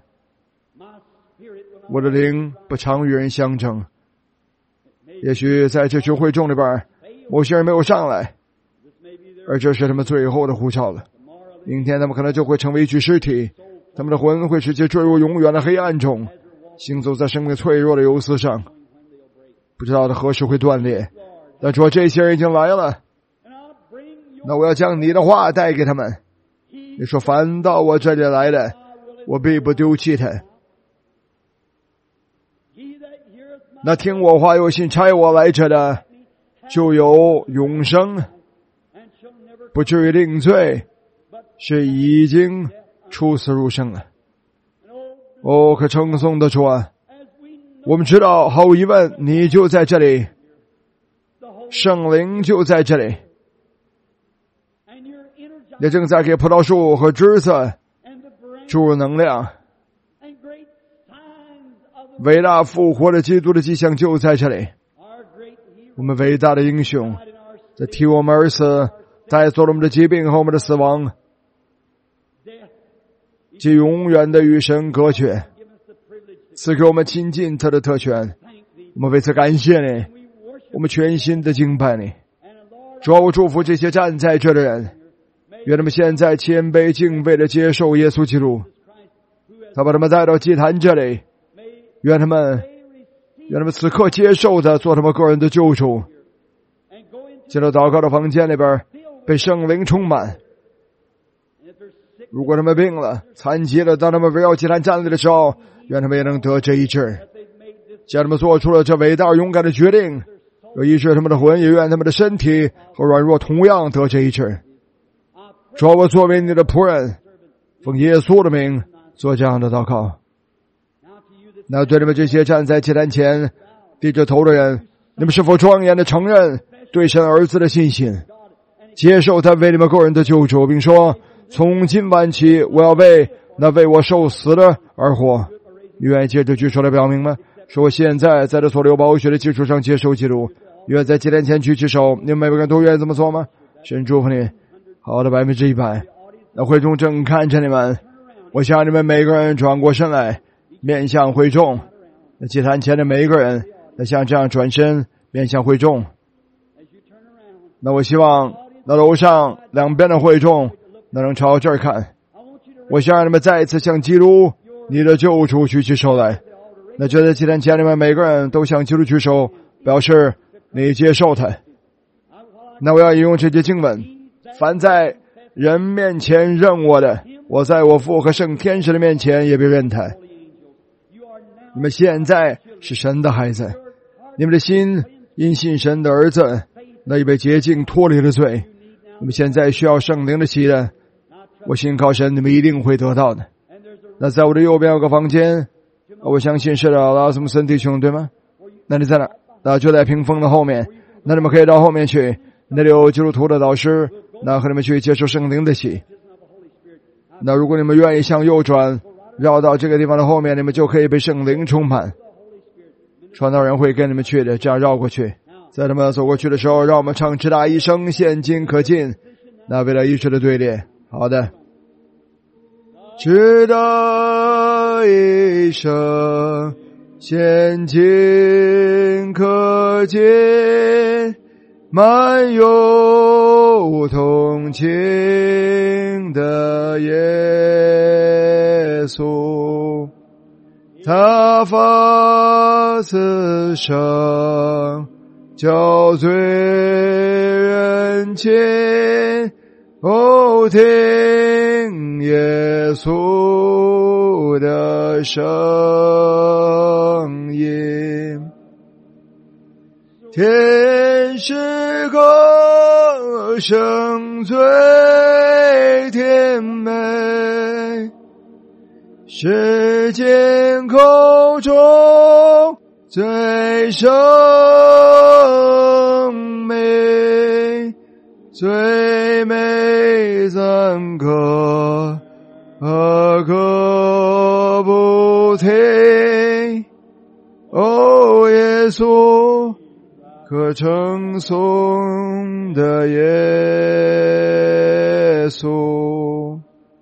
我的灵不常与人相争。也许在这聚会众里边，某些人没有上来，而这是他们最后的呼召了。明天他们可能就会成为一具尸体，他们的魂会直接坠入永远的黑暗中，行走在生命脆弱的游丝上，不知道他何时会断裂。但主，这些人已经来了，那我要将你的话带给他们。你说，凡到我这里来的，我必不丢弃他。那听我话又信差我来者的，就有永生，不至于定罪，是已经出死入生了。哦，可称颂的主啊，我们知道毫无疑问你就在这里，圣灵就在这里，也正在给葡萄树和枝子注入能量。伟大复活的基督的迹象就在这里。我们伟大的英雄在替我们而死，带走了我们的疾病和我们的死亡，即永远的与神隔绝，赐给我们亲近他的特权。我们为此感谢你，我们全心的敬拜你。主啊，我祝福这些站在这的人，愿他们现在谦卑敬畏的接受耶稣基督，他把他们带到祭坛这里，愿他们愿他们此刻接受的做他们个人的救主，进到祷告的房间里边被圣灵充满。如果他们病了残疾了，当他们围绕祭坛站立的时候，愿他们也能得这医治。既然他们做出了这伟大而勇敢的决定，有医治他们的魂，也愿他们的身体和软弱同样得这医治。主啊，我作为你的仆人，奉耶稣的名做这样的祷告。那对你们这些站在祭坛前低着头的人，你们是否庄严的承认对神儿子的信心，接受他为你们个人的救主，并说，从今晚起我要为那为我受死的而活。你愿意借着举手来表明吗？说我现在在这所流宝血的基础上接受基督。愿在祭坛前举起手，你们每个人都愿意这么做吗？神祝福你。好的，百分之一百。那会众正看着你们，我想你们每个人转过身来，面向会众。那祭坛前的每一个人，那像这样转身面向会众。那我希望那楼上两边的会众那能朝这儿看。我想让你们再一次向基督你的救主举起手来。那就在祭坛前，你们每个人都向基督举手，表示你接受他。那我要引用这节经文，凡在人面前认我的，我在我父和圣天使的面前也别认他。你们现在是神的孩子，你们的心因信神的儿子，那已被洁净脱离了罪。你们现在需要圣灵的洗的，我信靠神，你们一定会得到的。那在我的右边有个房间，我相信是的拉斯姆森弟兄，对吗？那你在哪？那就在屏风的后面，那你们可以到后面去，那里有基督徒的导师，那和你们去接受圣灵的洗。那如果你们愿意向右转，绕到这个地方的后面，你们就可以被圣灵充满。传道人会跟你们去的，这样绕过去。 在他们走过去的时候，让我们唱直达一生，现今可尽。那为了一致的队列，好的。直达一生，现今可尽，满有同情的耶稣，他发此生，叫罪人亲，哦，听耶稣的声音，天使歌声最甜美，世间口中最圣美，最美赞歌何个不听，哦，耶稣可称颂的耶稣。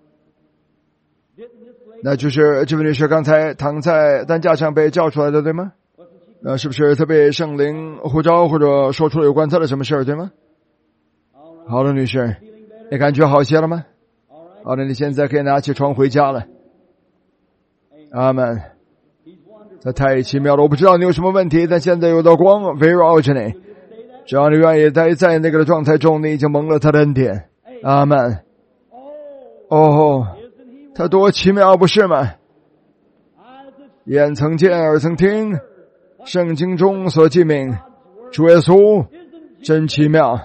那就是这位女士刚才躺在担架上被叫出来的，对吗？呃，是不是特别圣灵呼召或者说出了有关她的什么事儿，对吗？好了，女士，你感觉好些了吗？好了，你现在可以拿起床回家了。阿们。这太奇妙了，我不知道你有什么问题，但现在有道光围绕着你，只要你愿意待在那个的状态中，你已经蒙了他的恩典。阿们。哦，他多奇妙，不是吗？眼曾见，耳曾听，圣经中所记名，主耶稣真奇妙。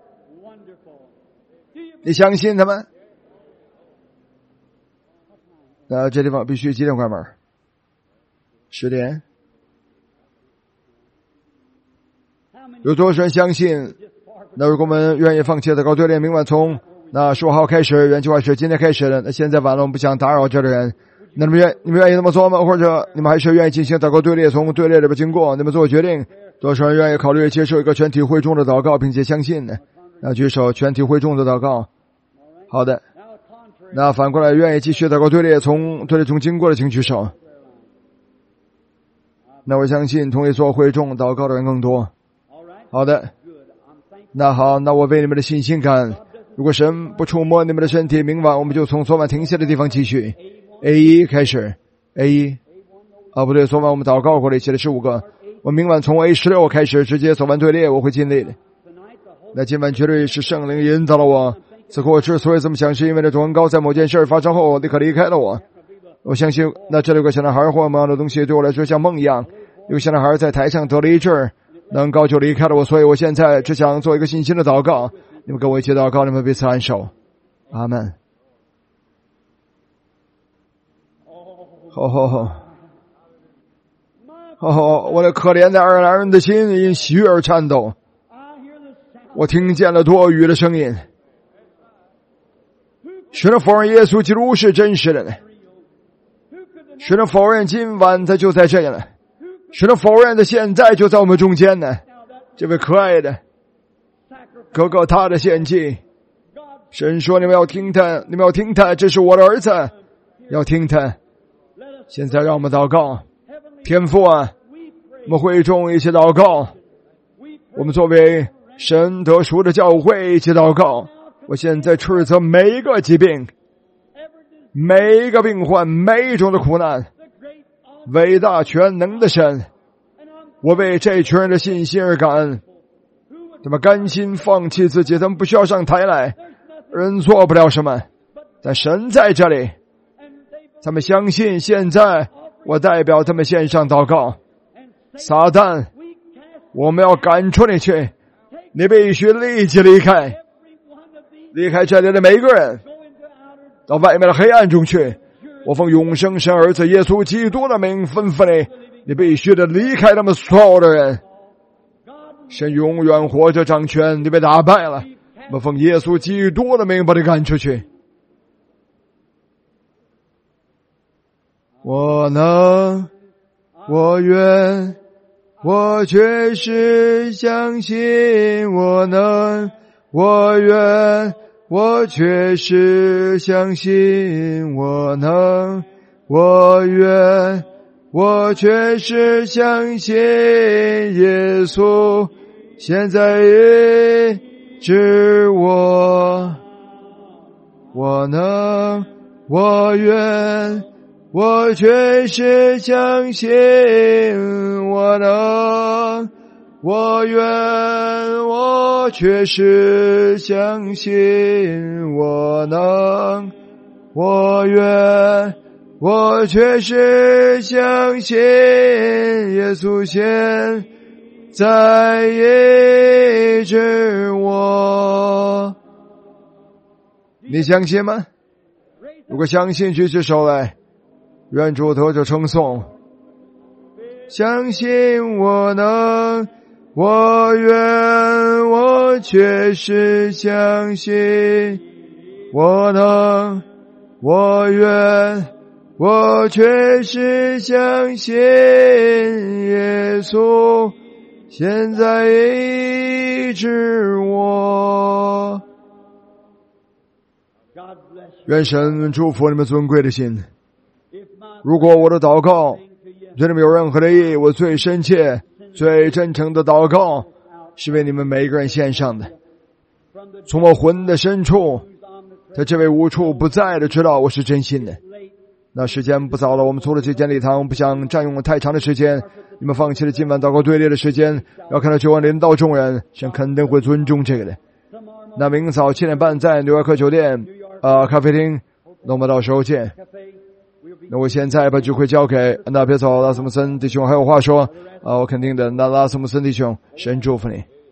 你相信他们？那这地方必须几点关门？十点。有多少人相信？那如果我们愿意放弃祷告队列，明晚从那十五号开始，原计划是今天开始的。那现在晚了，我们不想打扰这个人。那你们愿你们愿意这么做吗？或者你们还是愿意进行祷告队列，从队列里边经过？你们做决定。多少人愿意考虑接受一个全体会众的祷告，并且相信呢？那举手，全体会众的祷告。好的。那反过来，愿意继续祷告队列，从队列中经过的请举手。那我相信同意做会众祷告的人更多。好的。那好，那我为你们的信心感恩。如果神不触摸你们的身体，明晚我们就从昨晚停下的地方继续。A 一开始 A 一啊，不对，昨晚我们祷告过了，写了十五个。我明晚从 A 十六开始直接走完队列，我会尽力的。那今晚绝对是圣灵引导了我。此刻我之所以这么想，是因为那主恩膏在某件事发生后立刻离开了我。我相信那这里有个小男孩或某样的东西对我来说像梦一样，有个小男孩在台上得了一阵，那恩膏就离开了我，所以我现在只想做一个信心的祷告。你们跟我一起祷告，你们彼此安守。阿们。好好好，好好，我的可怜的爱尔兰人的心因喜悦而颤抖。我听见了多余的声音。谁能否认耶稣基督是真实的呢？谁能否认今晚他就在这里呢？谁能否认他现在就在我们中间呢？这位可爱的哥哥，他的献祭，神说你们要听他，你们要听他，这是我的儿子，要听他。现在让我们祷告。天父啊，我们会众一起祷告，我们作为神得赎的教会一起祷告。我现在斥责每一个疾病，每一个病患，每一种的苦难。伟大全能的神，我为这群人的信心而感恩。他们甘心放弃自己，他们不需要上台来，人做不了什么，但神在这里。他们相信，现在我代表他们献上祷告。撒旦，我们要赶出你去，你必须立即离开，离开这里的每一个人，到外面的黑暗中去。我奉永生神儿子耶稣基督的名吩咐你，你必须得离开他们所有的人。神永远活着掌权，你被打败了。我奉耶稣基督的名把你赶出去。我能，我愿， 我确实相信我能，我愿，我确实相信我能，我愿，我确实相信耶稣现在医治我，我能，我愿，我确实相信我能，我愿，我确实相信我能，我愿，我确实相信耶稣现在医治我。你相信吗？如果相信，举起手来，愿主得着称颂。相信我能，我愿，我确实相信我能，我愿，我确实相信耶稣现在医治我。愿神祝福你们尊贵的心。如果我的祷告对你们有任何的意义，我最深切最真诚的祷告是为你们每一个人献上的，从我魂的深处，在这位无处不在的知道我是真心的。那时间不早了，我们出了这间礼堂，不想占用太长的时间，你们放弃了今晚祷告队列的时间，要看到救恩临到众人，神肯定会尊重这个的。那明早七点半在纽约客酒店呃咖啡厅，那我们到时候见。那我现在把聚会交给那别走，拉斯姆森弟兄还有话说，呃，我肯定的，那拉斯姆森弟兄，神祝福你。